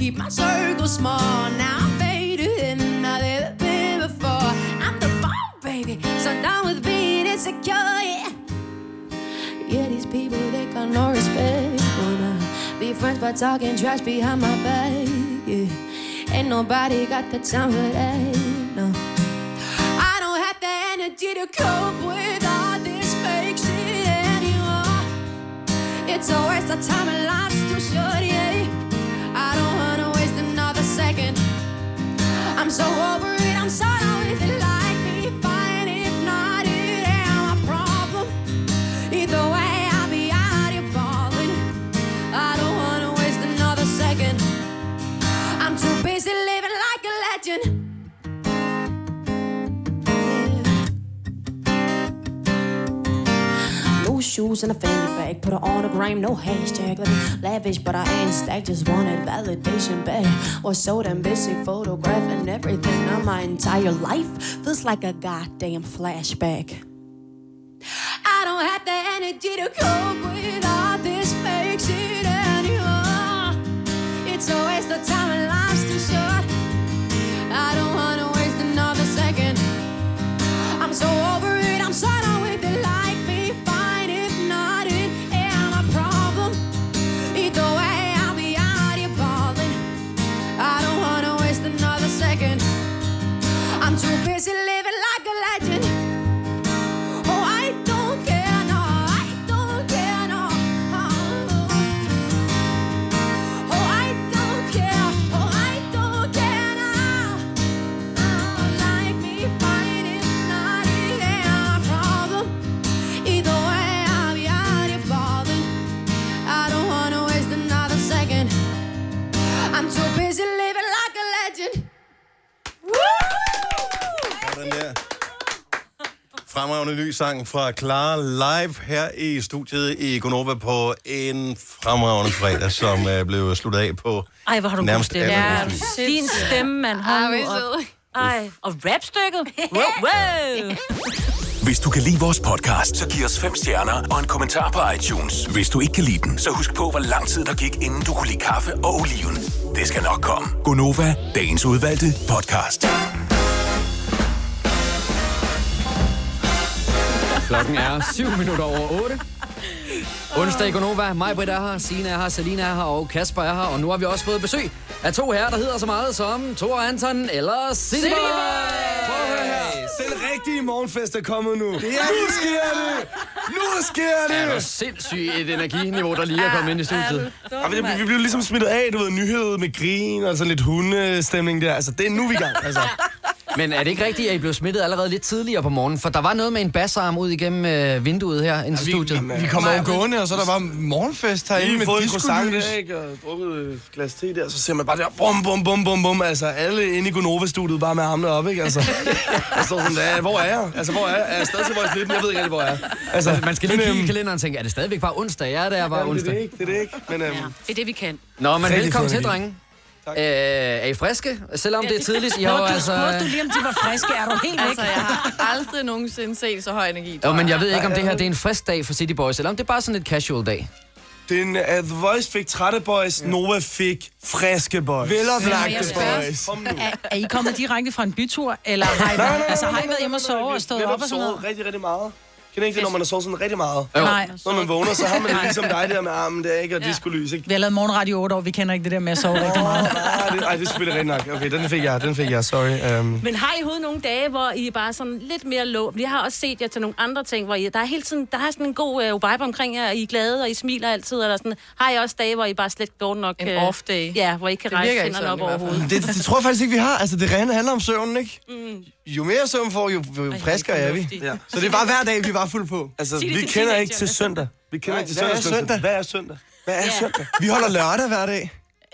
keep my circle small. Now I'm faded and I've never been before. I'm the bomb, baby, so down with being insecure, yeah. Yeah, these people, they got no respect. Wanna be friends by talking trash behind my back, yeah. Ain't nobody got the time for that, no. I don't have the energy to cope with all this fake shit anymore. It's a waste of time and life's too short, yeah. I don't wanna waste another second. I'm so over it, I'm so done with it. Like me, fine, if not, it ain't my problem. Either way, I'll be out here balling. I don't wanna waste another second. I'm too busy living like a legend. No shoes in a fanny bag, put her on a gram, no hashtag. Let me lavish, but I ain't stacked, just wanted validation back. Was so damn busy photographing everything of my entire life. Feels like a goddamn flashback. I don't have the energy to cope with all this fake shit anymore. It's a waste of time and life's too short. I don't wanna waste another second. I'm so over it, I'm so done with it. Like me, fine, if not, it ain't my problem. Either way, I'll be out here balling. I don't wanna waste another second. I'm too busy living like a legend. Oh, I don't care, no, I don't care, no. Oh, I don't care, oh, I don't care now. Oh, like me, fine, if not, it ain't my problem. Either way, I'll be out here balling. I don't wanna waste another second. I'm too busy living like a legend. Sådan der. Fremragende ny sang fra Clara live her i studiet i Gonova på en fremragende fredag, som uh, blev sluttet af på Ej, hvor har du god nærmest stemme. alle Ja, din stemme, mand. Hold nu op. Ej, og rapstykket. Wow, wow. Hvis du kan lide vores podcast, så giv os fem stjerner og en kommentar på iTunes. Hvis du ikke kan lide den, så husk på, hvor lang tid der gik, inden du kunne lide kaffe og oliven. Det skal nok komme. Gonova, dagens udvalgte podcast. Klokken er syv minutter over otte. Onsdag i Gonova. Maj-Britt er her, Signe er her, Selina er her og Kasper er her. Og nu har vi også fået besøg af to herrer, der hedder så meget som Thor Anton eller City Boy. Prøv at høre her. Den rigtige morgenfest er kommet nu. Ja, nu sker det! Nu sker det! Er du sindssygt et energiniveau, der lige er kommet ind i studiet? Ja, vi, vi blev ligesom smittet af, du ved, nyhed med grin og sådan lidt hundestemning der. Altså, det er nu, vi er i gang. Altså. Men er det ikke rigtigt, at I blev smittet allerede lidt tidligere på morgenen? For der var noget med en bassarm ud igennem øh, vinduet her ind til ja, studiet. Vi, vi kommer jo gående, og så der var morgenfest herinde med disco-lys. Vi har og drukket et glas te der, så ser man bare der, bum, bum, bum, bum, bum. Altså, alle inde i Gonova-studiet bare med armene op, ikke? Altså, jeg står sådan der, hvor er jeg? Altså, hvor er jeg? Er jeg stadig til vores nitten? Jeg ved ikke rigtig, hvor er jeg altså, altså, man skal lige kigge i kalenderen og tænke, er det stadigvæk bare onsdag? Ja, det er bare ja, onsdag. Det er det ikke, det er det ikke. Men, øhm, ja, det er det, vi kan. Nå, men velkommen til, drenge. Øh, er I friske? Selvom ja, det er tidligt. I har Nå, du altså... spurgte du lige, om de var friske. Er du helt væk? Altså, jeg har aldrig nogensinde set så høj energi. Jo, men jeg ved ikke, om det her det er en frisk dag for City Boys, eller om det er bare sådan et casual dag. Den, uh, The Voice fik trætte boys, ja. Nova fik friske boys. Veloplagte boys. Er, er I kommet direkte fra en bytur, eller har I, nej, nej, nej, altså, har I været hjemme og sove og stået op og sådan noget? rigtig, rigtig meget. Kan ikke det, når man har sovet sådan rigtig meget? Jo. Nej. Når man vågner, så har man det ligesom dig der med armen der, ikke? Og ja. Disco-lys, ikke? Vi har lavet morgenradio otte år, vi kender ikke det der med at sove rigtig meget. Nej, det, ej, det er selvfølgelig rigtig nok. Okay, den fik jeg, den fik jeg, sorry. Um... Men har I hovedet nogle dage, hvor I bare sådan lidt mere lå? Jeg har også set jer til nogle andre ting, hvor I, der er hele tiden, der er sådan en god uh, vibe omkring jer, I er glade, og I smiler altid, eller sådan. Har I også dage, hvor I bare slet går nok... En uh, off day. Ja, hvor I kan rejse hænderne op overhovedet. Det, det tror jeg faktisk ikke, vi har. Altså, det rene handler om søvnen, ikke? Mm. Jo mere søvn får, jo, jo friskere er vi. Ja. Så det er bare hver dag, vi er bare fuld på. Altså, vi kender ikke til søndag. Vi kender ikke til søndag. Hvad er søndag? Hvad er søndag? Hvad er søndag? Vi holder lørdag hver dag.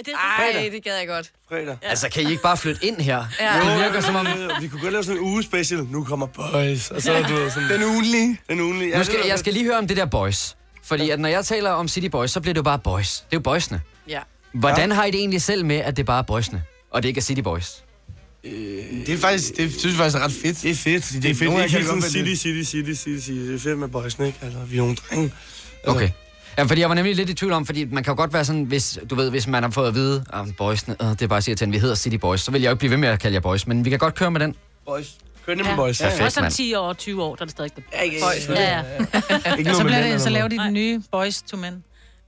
Ej, det gad jeg godt. Fredag. Ja. Altså, kan I ikke bare flytte ind her? Ja. Det virker som om... Vi kunne godt lave sådan en uge-special. Nu kommer boys. Og så er du sådan... Den ugenlige. Den ugenlige. Ja, nu skal, jeg skal lige høre om det der boys. Fordi at når jeg taler om City Boys, så bliver det jo bare boys. Det er jo boysene. Ja. Hvordan har I det egentlig selv med, at det bare er boysene, og det ikke er City Boys? Det er faktisk, det synes jeg faktisk er ret fedt. Det er fedt. Det er fedt. Det er ikke sådan city, city, city, city, city. Det er fedt med boysene, ikke? Altså, vi er nogle drenge. Okay. Ja, fordi jeg var nemlig lidt i tvivl om, fordi man kan jo godt være sådan, hvis du ved, hvis man har fået at vide, at oh, boysene, øh, det er bare at sige til, at vi hedder City Boys, så vil jeg jo ikke blive ved med at kalde jer boys, men vi kan godt køre med den. Boys. Kør nemlig boys. Ja, ja. Også om ti år, tyve år, der er det stadig det. Ja, ikke, boys. Ja, ja. Ikke så, bliver det, så laver de den nye Boys to Men.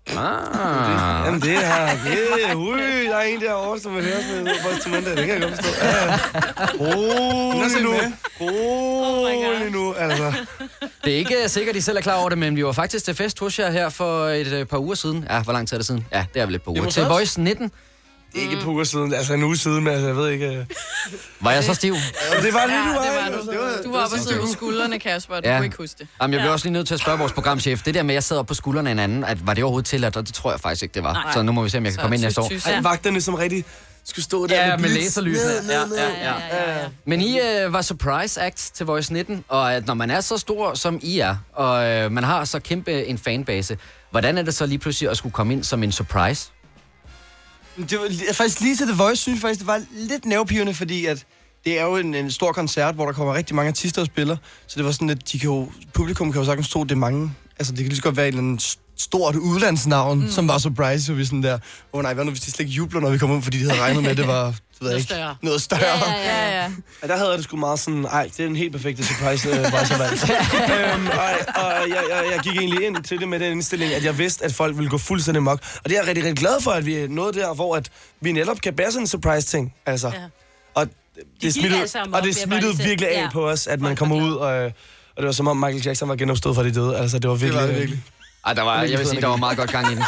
Ah. Jamen det her, det ui, der er en derovre, som vil høre med Boys to Men, det kan jeg godt forstå. Ja, ja. Rolig nu, rolig nu, altså. Det er ikke sikkert, de selv er klar over det, men vi var faktisk til fest hos jer her for et øh, par uger siden. Ja, hvor lang tid er det siden? Ja, det er vel et par uger. Til Voice nitten. Det er ikke et par uger siden, altså en uge siden, men altså, jeg ved ikke... Var jeg så stiv? Ja, det var det, du var. Ja, det var, det var, du var oppe og sidde på skuldrene, Kasper, og du ja. kunne ikke huske det. Jamen, jeg bliver også lige nødt til at spørge vores programchef. Det der med, at jeg sidder på skuldrene af en anden, at var det overhovedet tilladt? Og det tror jeg faktisk ikke, det var. Nej. Så nu må vi se, om jeg kan så komme ind næste år. Ej, vagterne som rigtig skulle stå der ja, med, med laserlysene. Ja, ja, ja, ja, ja. Men I øh, var surprise act til Voice nitten, og at når man er så stor, som I er, og øh, man har så kæmpe en fanbase, hvordan er det så lige pludselig at skulle komme ind som en surprise? Det var faktisk lige til The Voice, synes jeg faktisk, det var lidt nervepirrende, fordi at det er jo en, en stor koncert, hvor der kommer rigtig mange artister og spiller, så det var sådan, at de kan jo, publikum kan jo sagtens tro, det er mange, altså det kan lige så godt være en eller anden stort udlandsnavn, mm. som var surprise, så vi sådan der, åh oh, nej, hvad nu hvis de slet ikke jubler, når vi kommer ud, fordi de havde regnet med, at det var ved noget, ikke, større. noget større. Ja, ja, ja. Og der havde jeg det sgu meget sådan, ej, det er en helt perfekte surprise, øh, var så valgt. øhm, og og jeg, jeg, jeg gik egentlig ind til det med den indstilling, at jeg vidste, at folk ville gå fuldstændig mok. Og det er jeg rigtig, rigtig glad for, at vi er nået der, hvor at vi netop kan bære sådan en surprise-ting. Altså. Ja. Og det smittede, altså og det smittede virkelig af ja. på os, at man kommer ud, og, og det var som om Michael Jackson var genopstået fra de døde. Altså, det var virkelig... Det var det virkelig. Ej, der var, jeg vil sige, der var meget godt gang i den.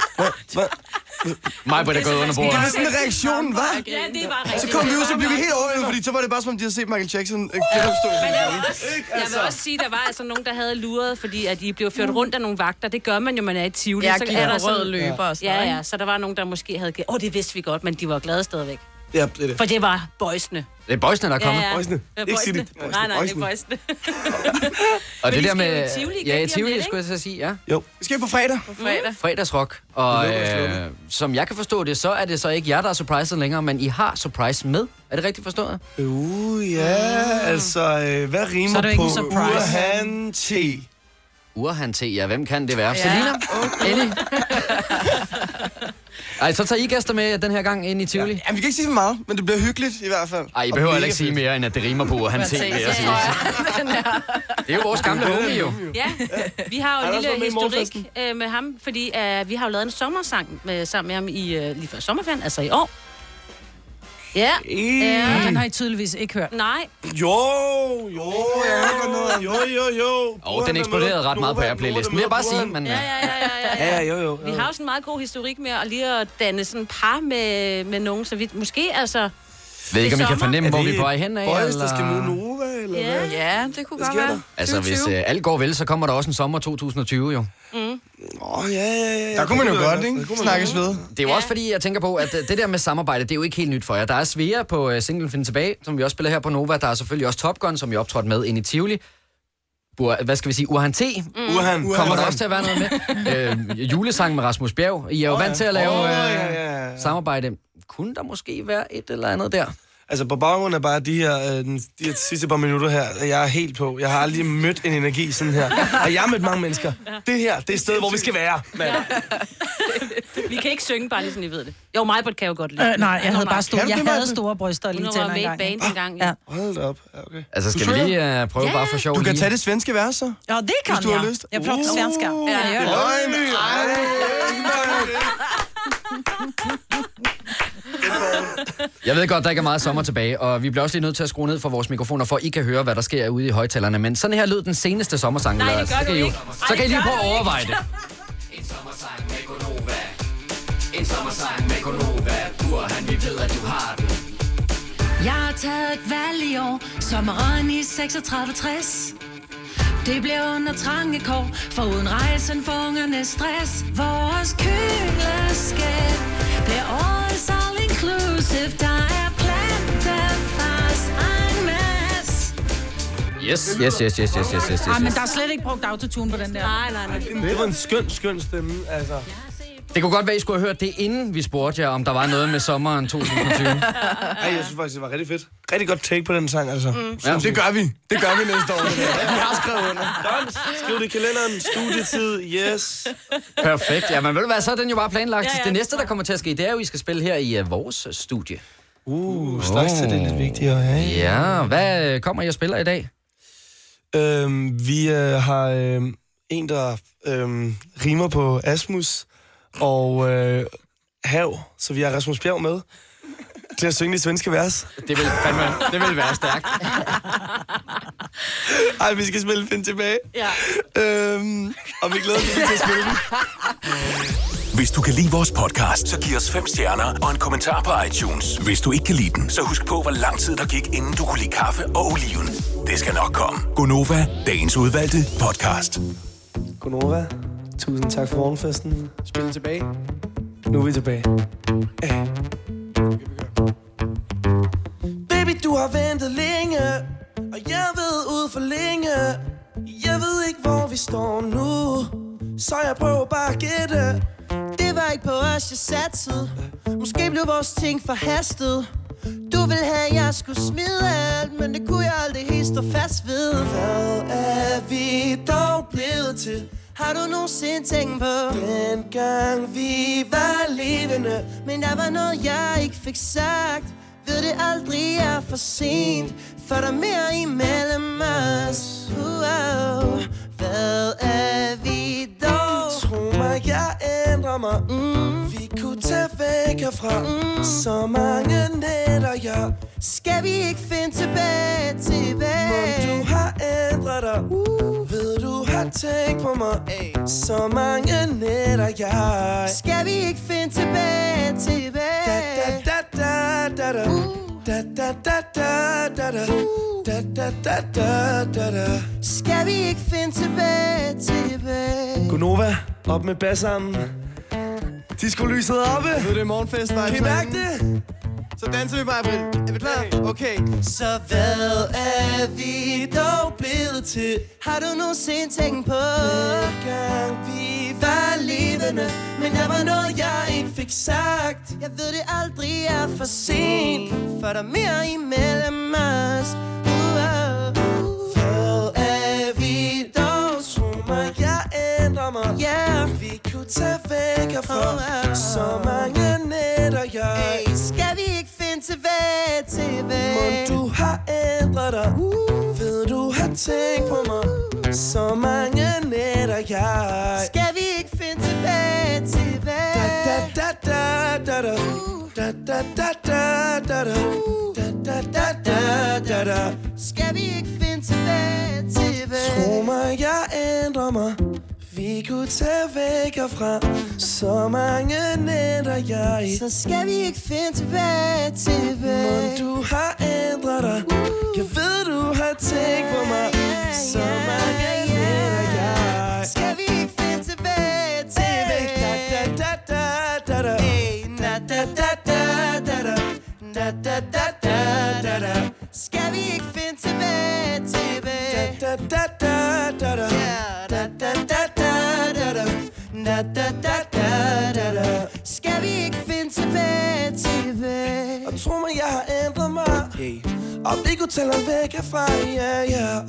Mig på det gået under bordet. Det var sådan en reaktion, hva'? Ja, det var rigtigt. Så kom vi ud, så blev vi helt overvældet, fordi så var det bare som om, de havde set Michael Jackson genopstå. Men jeg vil, også, jeg vil også sige, der var altså nogen, der havde luret, fordi at de blev ført rundt af nogle vagter. Det gør man jo, man er i Tivoli. Ja, så er der sådan, rød løber og sådan. Ja, ja, så der var nogen, der måske havde... Åh, oh, det vidste vi godt, men de var glade stadigvæk. Ja, det er det. For det var boysene. Det er boysene, der er kommet. Ja, ja. Boysene. Ja, ikke City. Nej, nej, det er boysene. Og det der med... I Tivoli, ja, i Tivoli, skulle jeg så sige, ja. Jo, vi skal på fredag. På fredag. Fredagsrock. Og øh, som jeg kan forstå det, så er det så ikke jer, der er surpriset længere, men I har surprise med. Er det rigtigt forstået? Uh, ja, altså, øh, hvad rimer så er det på Urhan T? Urhan T, ja, hvem kan det være? Ja. Selina? Okay. Ellie? Ej, så tager I gæster med den her gang ind i Tivoli? Ja, jamen, vi kan ikke sige for meget, men det bliver hyggeligt i hvert fald. Ej, I behøver heller ikke sige mere, end at det rimer på Urhan T, vil jeg sige. Det er jo vores gamle homie, jo. Ja, vi har jo en lille historik øh, med ham, fordi øh, vi har jo lavet en sommersang med, sammen med ham i, øh, lige før sommerferien, altså i år. Ja. Ja, den har I tydeligvis ikke hørt. Nej. Jo, jo, jeg har godt noget. Jo, jo, jo. Og den eksploderede ret meget på Airplay-listen, vil jeg bare sige. Men, ja, ja, ja, ja, ja. ja, jo, jo. Vi har jo sådan en meget god historik med at lige at danne sådan par med, med nogen, så vi måske altså... Jeg ved ikke, om I kan fornemme, hvor vi er på vej hen af, Boys, der skal møde Nova, eller ja. hvad? Ja, det kunne godt være. Altså, hvis uh, alt går vel, så kommer der også en sommer to tusind og tyve, jo. Mm. Åh, oh, ja, ja, ja. Der kunne man jo godt, ikke? Snakkes ved. Det er jo også fordi, jeg tænker på, at det der med samarbejde, det er jo ikke helt nyt for jer. Der er Svea på uh, Singlen Find Tilbage, som vi også spiller her på Nova. Der er selvfølgelig også Top Gun, som vi optrådte med ind i Tivoli. Hvad skal vi sige? Urhan T. Mm. Urhan. Kommer der også til at være noget med? øh, julesang med Rasmus Bjerg. I er jo oh, vant til at lave øh, oh, ja, ja. samarbejde. Kunne der måske være et eller andet der? Altså på baggrund af bare de her, øh, de her sidste par minutter her, jeg er helt på. Jeg har aldrig mødt en energi sådan her. Og jeg har mødt mange mennesker. Det her, det er stedet, hvor vi skal være, mand. Vi kan ikke synge, bare lige sådan, I ved det. Jo, Majbert kan jo godt lide. Øh, nej, jeg havde bare store, jeg havde store bryster lige til en gang. Hun var med i band engang. Ja. Hold da op. Ja, okay. Altså, skal vi lige uh, prøve ja. bare for sjov Du kan lige. tage det svenske vers, så? Ja, det kan hvis du jeg. Har lyst. Jeg pratar svenska. Uh, ja, jeg Jeg ved godt, der ikke er meget sommer tilbage, og vi bliver også lige nødt til at skrue ned for vores mikrofoner, for at I kan høre, hvad der sker ude i højtalerne. Men sådan her lød den seneste sommersang. Nej, det gør så du I, ikke. så kan I lige prøve at overveje det. En sommersang med Gonova. En sommersang med Gonova. Urhan, vi ved, at du har den. Jeg har taget et valg i år, sommeren i seksogtredive tres. Det blev under trange kår, for uden rejsen for ungernes stress. Vores køleskab bliver årets all inclusive. Der er plantefars en masse. Yes, yes, yes, yes, yes, yes, yes, yes. Ej, men der er slet ikke brugt autotune på den der. Nej, nej, nej. Det var en skøn, skøn stemme, altså. Det kunne godt være, I skulle have hørt det, inden vi spurgte jer, om der var noget med sommeren to tusind og tyve. Ej, jeg synes faktisk, det var rigtig fedt. Rigtig godt take på den sang, altså. Mm. Ja, det gør vi. Det gør vi næste år. Vi har skrevet under. Skriv det i kalenderen. Studietid, yes. Perfekt. Ja, men ved du hvad, så er den jo bare planlagt. Ja, ja, det næste, der kommer til at ske, det er jo, I skal spille her i uh, vores studie. Uh, straks til det er lidt vigtigere. Ja, ja, hvad kommer I og spiller i dag? Øhm, vi øh, har øh, en, der øh, rimer på Asmus og øh, Hav, så vi har Rasmus Bjerg med til at synge de svenske vers. Det vil, fandme, det vil være stærkt. Ej, vi skal spille Find tilbage. Ja. Øhm, og vi glæder os til at spille den. Hvis du kan lide vores podcast, så giv os fem stjerner og en kommentar på iTunes. Hvis du ikke kan lide den, så husk på, hvor lang tid der gik, inden du kunne lide kaffe og oliven. Det skal nok komme. Gonova, dagens udvalgte podcast. Gonova, tusind tak for morgenfesten. Spil tilbage. Nu er vi tilbage. Hey. Baby, du har ventet længe, og jeg ved ud for længe. Jeg ved ikke, hvor vi står nu, så jeg prøver bare at gætte. Det var ikke på os, jeg satsede. Måske blev vores ting forhastet. Du ville have, jeg skulle smide alt, men det kunne jeg aldrig helt stå fast ved. Hvad er vi dog blevet til? Har du nogensinde tænkt på dengang vi var levende? Men der var noget, jeg ikke fik sagt. Ved det aldrig er for sent, for der er mere imellem os. Wow. Hvad er vi dog? Tro mig, jeg ændrer mig. mm. Vi kunne tage væk herfra. mm. Så mange nætter, ja. Skal vi ikke finde tilbage, tilbage? Om du har ændret dig. uh. Ved du har tænkt på mig. Ay. Så mange nætter, ja. Skal vi ikke finde tilbage, tilbage? Da da da da da da. uh. Da da da da da da. Da da da da da da. Skal vi ikke finde tilbage, tilbage? Gonova, op med bassarmen. Disco-lyset oppe. Nu er det morgenfest, Kan I mærke det? Så danser vi bare, April. Er vi klar? Okay. Så hvad er vi dog blevet til? Har du nogensinde tænkt på dengang vi var levende? Men der var noget, jeg ikke fik sagt. Jeg ved det aldrig er for sent, for der er mere imellem os. uh, uh. Hvad er vi dog? Tro mig, jeg ændrer mig. Yeah. Vi kunne tage væk herfra. uh, uh. Så mange nætter, jeg. Hey, skal vi ikke finde tilbage, tilbage? Må du har ændret dig. uh. Ved du har tænkt på mig. Så mange nætter, jeg. Skal vi ikke finde tilbage, tilbage? Da da da da da. Da da da da da da. Da da da da da. Skal vi ikke finde tilbage, tilbage? Tro mig, jeg ændrer mig. Vi kunne tage væk herfra. Så mange nætter, jeg. Så skal vi ikke finde tilbage, tilbage? Må du har ændret dig. Jeg ved, du har tænkt på mig. Så mange nætter, jeg. Skal vi ikke finde tilbage, tilbage? Da da da da da. Da da da da da da. Da da da da da da. Skal vi ikke finde tilbage, tilbage? Da da da da da. Da da da da da da. Da da da da da da. Skal vi ikke finde tilbage, tilbage? Og tro mig, jeg har ændret mig. Hey. Og vi kunne tage langt væk herfra, ja, ja.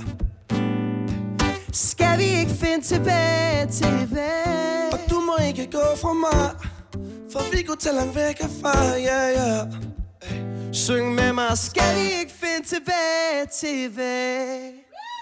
Skal vi ikke finde tilbage, tilbage? Og du må ikke gå fra mig, for vi kunne tage langt væk herfra, ja, ja. Syng med mig. Skal vi ikke finde tilbage, tilbage?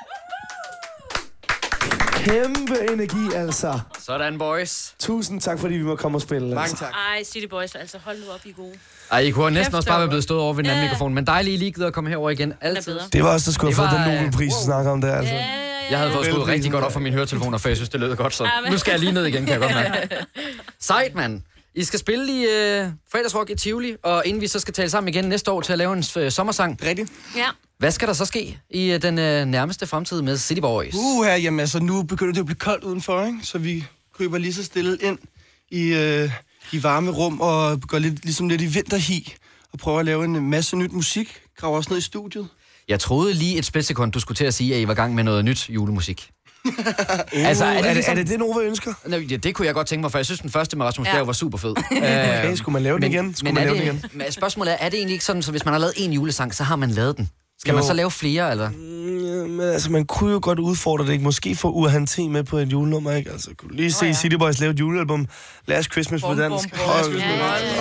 Kæmpe energi, altså. Sådan, boys. Tusind tak, fordi vi må komme og spille. Mange altså. tak. Ej, City Boys, altså hold nu op, I er gode. Ej, I kunne have næsten Kæft, også bare det være var blevet stået over ved den anden Ja. mikrofon, men dejligt, I lige gider at komme herover igen. Altid. Det var også der skulle have Det fået var, den Nobelpris at snakke om det, altså. Ja, ja, ja. Jeg havde fået skruet Nobelprisen, rigtig godt op for mine høretelefoner, for jeg synes, det lød godt, så Ja, men- nu skal jeg lige ned igen, kan jeg godt mærke. Sejt, mand. I skal spille i øh, fredagsrock i Tivoli, og inden vi så skal tale sammen igen næste år til at lave en øh, sommersang. Rigtigt. Ja. Hvad skal der så ske i øh, den øh, nærmeste fremtid med City Boys? Uh, her, jamen altså, nu begynder det at blive koldt udenfor, ikke? Så vi køber lige så stille ind i, øh, i varme rum og går lidt, ligesom lidt i vinterhi og prøver at lave en masse nyt musik. Graver også ned i studiet. Jeg troede lige et splitsekund, du skulle til at sige, at I var i gang med noget nyt julemusik. altså, er det, er, ligesom... det, er det det, Nova ønsker? Nå, ja, det kunne jeg godt tænke mig, for jeg synes, den første med Rasmus Ja. Bjerg var super fed. Okay, skulle man lave den men, igen? Skulle men man er lave det, den igen? Men spørgsmålet er, er det egentlig ikke sådan, så hvis man har lavet en julesang, så har man lavet den? Skal Jo. man så lave flere, eller? Men altså, man kunne jo godt udfordre det, ikke? Måske få Urhan T med på et julenummer, ikke? Altså, kunne du lige se oh, ja. City Boys lave et julealbum? Last Christmas på dansk. Hold nu.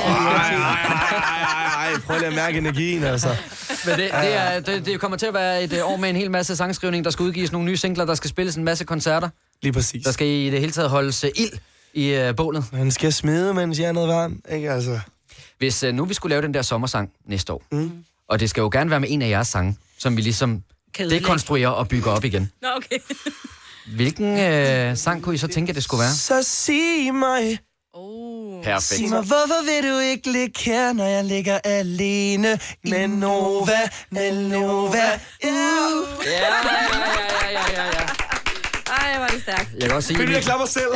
Ej, prøv lige at mærke energien, altså. Men det, det, er, det, det kommer til at være et år med en hel masse sangskrivning, der skal udgives nogle nye singler, der skal spilles en masse koncerter. Lige præcis. Der skal i det hele taget holdes uh, ild i uh, bålet. Man skal smide, mens jeg er noget varm, ikke altså? Hvis uh, nu vi skulle lave den der sommersang næste år, mm. og det skal jo gerne være med en af jeres sange, som vi ligesom Kedeligt. dekonstruerer og bygger op igen. Nå, okay. Hvilken uh, sang kunne I så tænke, at det skulle være? Så sig mig... Perfekt. Sig mig, hvorfor vil du ikke ligge her, når jeg ligger alene med Nova, med Nova, Ja, uh. ja, ja, ja, ja, ja. Ej, var det stærkt. Jeg kan også sige... Vil du, jeg klapper selv?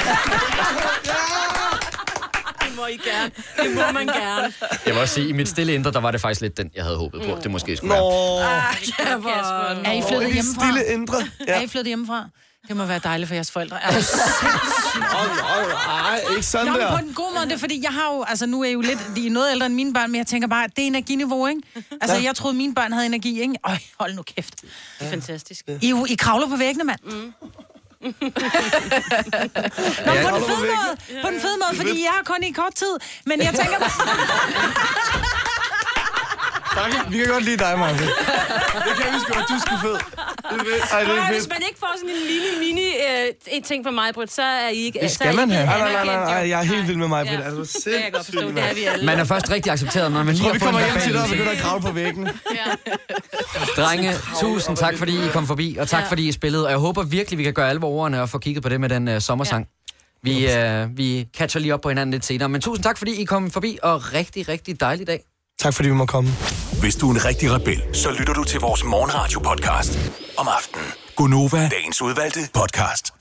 Det må I gerne. Det må man gerne. Jeg vil også sige, i mit stille indre, der var det faktisk lidt den, jeg havde håbet på. Det måske skulle Nå. være. Ah, Kasper. Er I flyttet hjemmefra? Stille indre. Ja. Er I flyttet hjemmefra? Det må være dejligt for jeres forældre. Er du Nej, ikke sådan Nå, men der. på den gode måde, det er fordi, jeg har jo, altså nu er I jo lidt, de er noget ældre end mine børn, men jeg tænker bare, det er energiniveau, ikke? Altså, Ja. jeg troede, mine børn havde energi, ikke? Øj, hold nu kæft. Det er fantastisk. I, I kravler på væggene, mand. Mm. Nå, Ja, på den på fede væggen. måde, på den fede måde, fordi jeg har kun i kort tid, men jeg tænker bare... Vi kan godt lide dig, Martin. Det kan vi sgu, at du skulle fed. Ej, det er Hvis fedt. man ikke får sådan en lille mini øh, en ting fra mig, Britt, så er I ikke... Det så er I skal man ikke have. Nej, nej, anerkendt, nej, nej, jo. jeg er helt vild med mig, Britt. Ja. Altså, Det kan jeg godt forstå, det er vi alle. Man er først rigtig accepteret, når man Jeg lige tror, har vi fået kommer en hjem til dig og verbal begynder at kravle på væggene. Drenge, tusind tak, fordi I kom forbi, og tak, Ja. fordi I spillede. Og jeg håber virkelig, vi kan gøre alvor ordene og få kigget på det med den uh, sommersang. Vi, uh, vi catcher lige op på hinanden lidt senere. Men tusind tak, fordi I kom forbi, og rigtig, rigtig dejlig dag. Tak, fordi vi må komme. Hvis du er en rigtig rebel, så lytter du til vores morgenradio-podcast om aftenen. Gonova, dagens udvalgte podcast.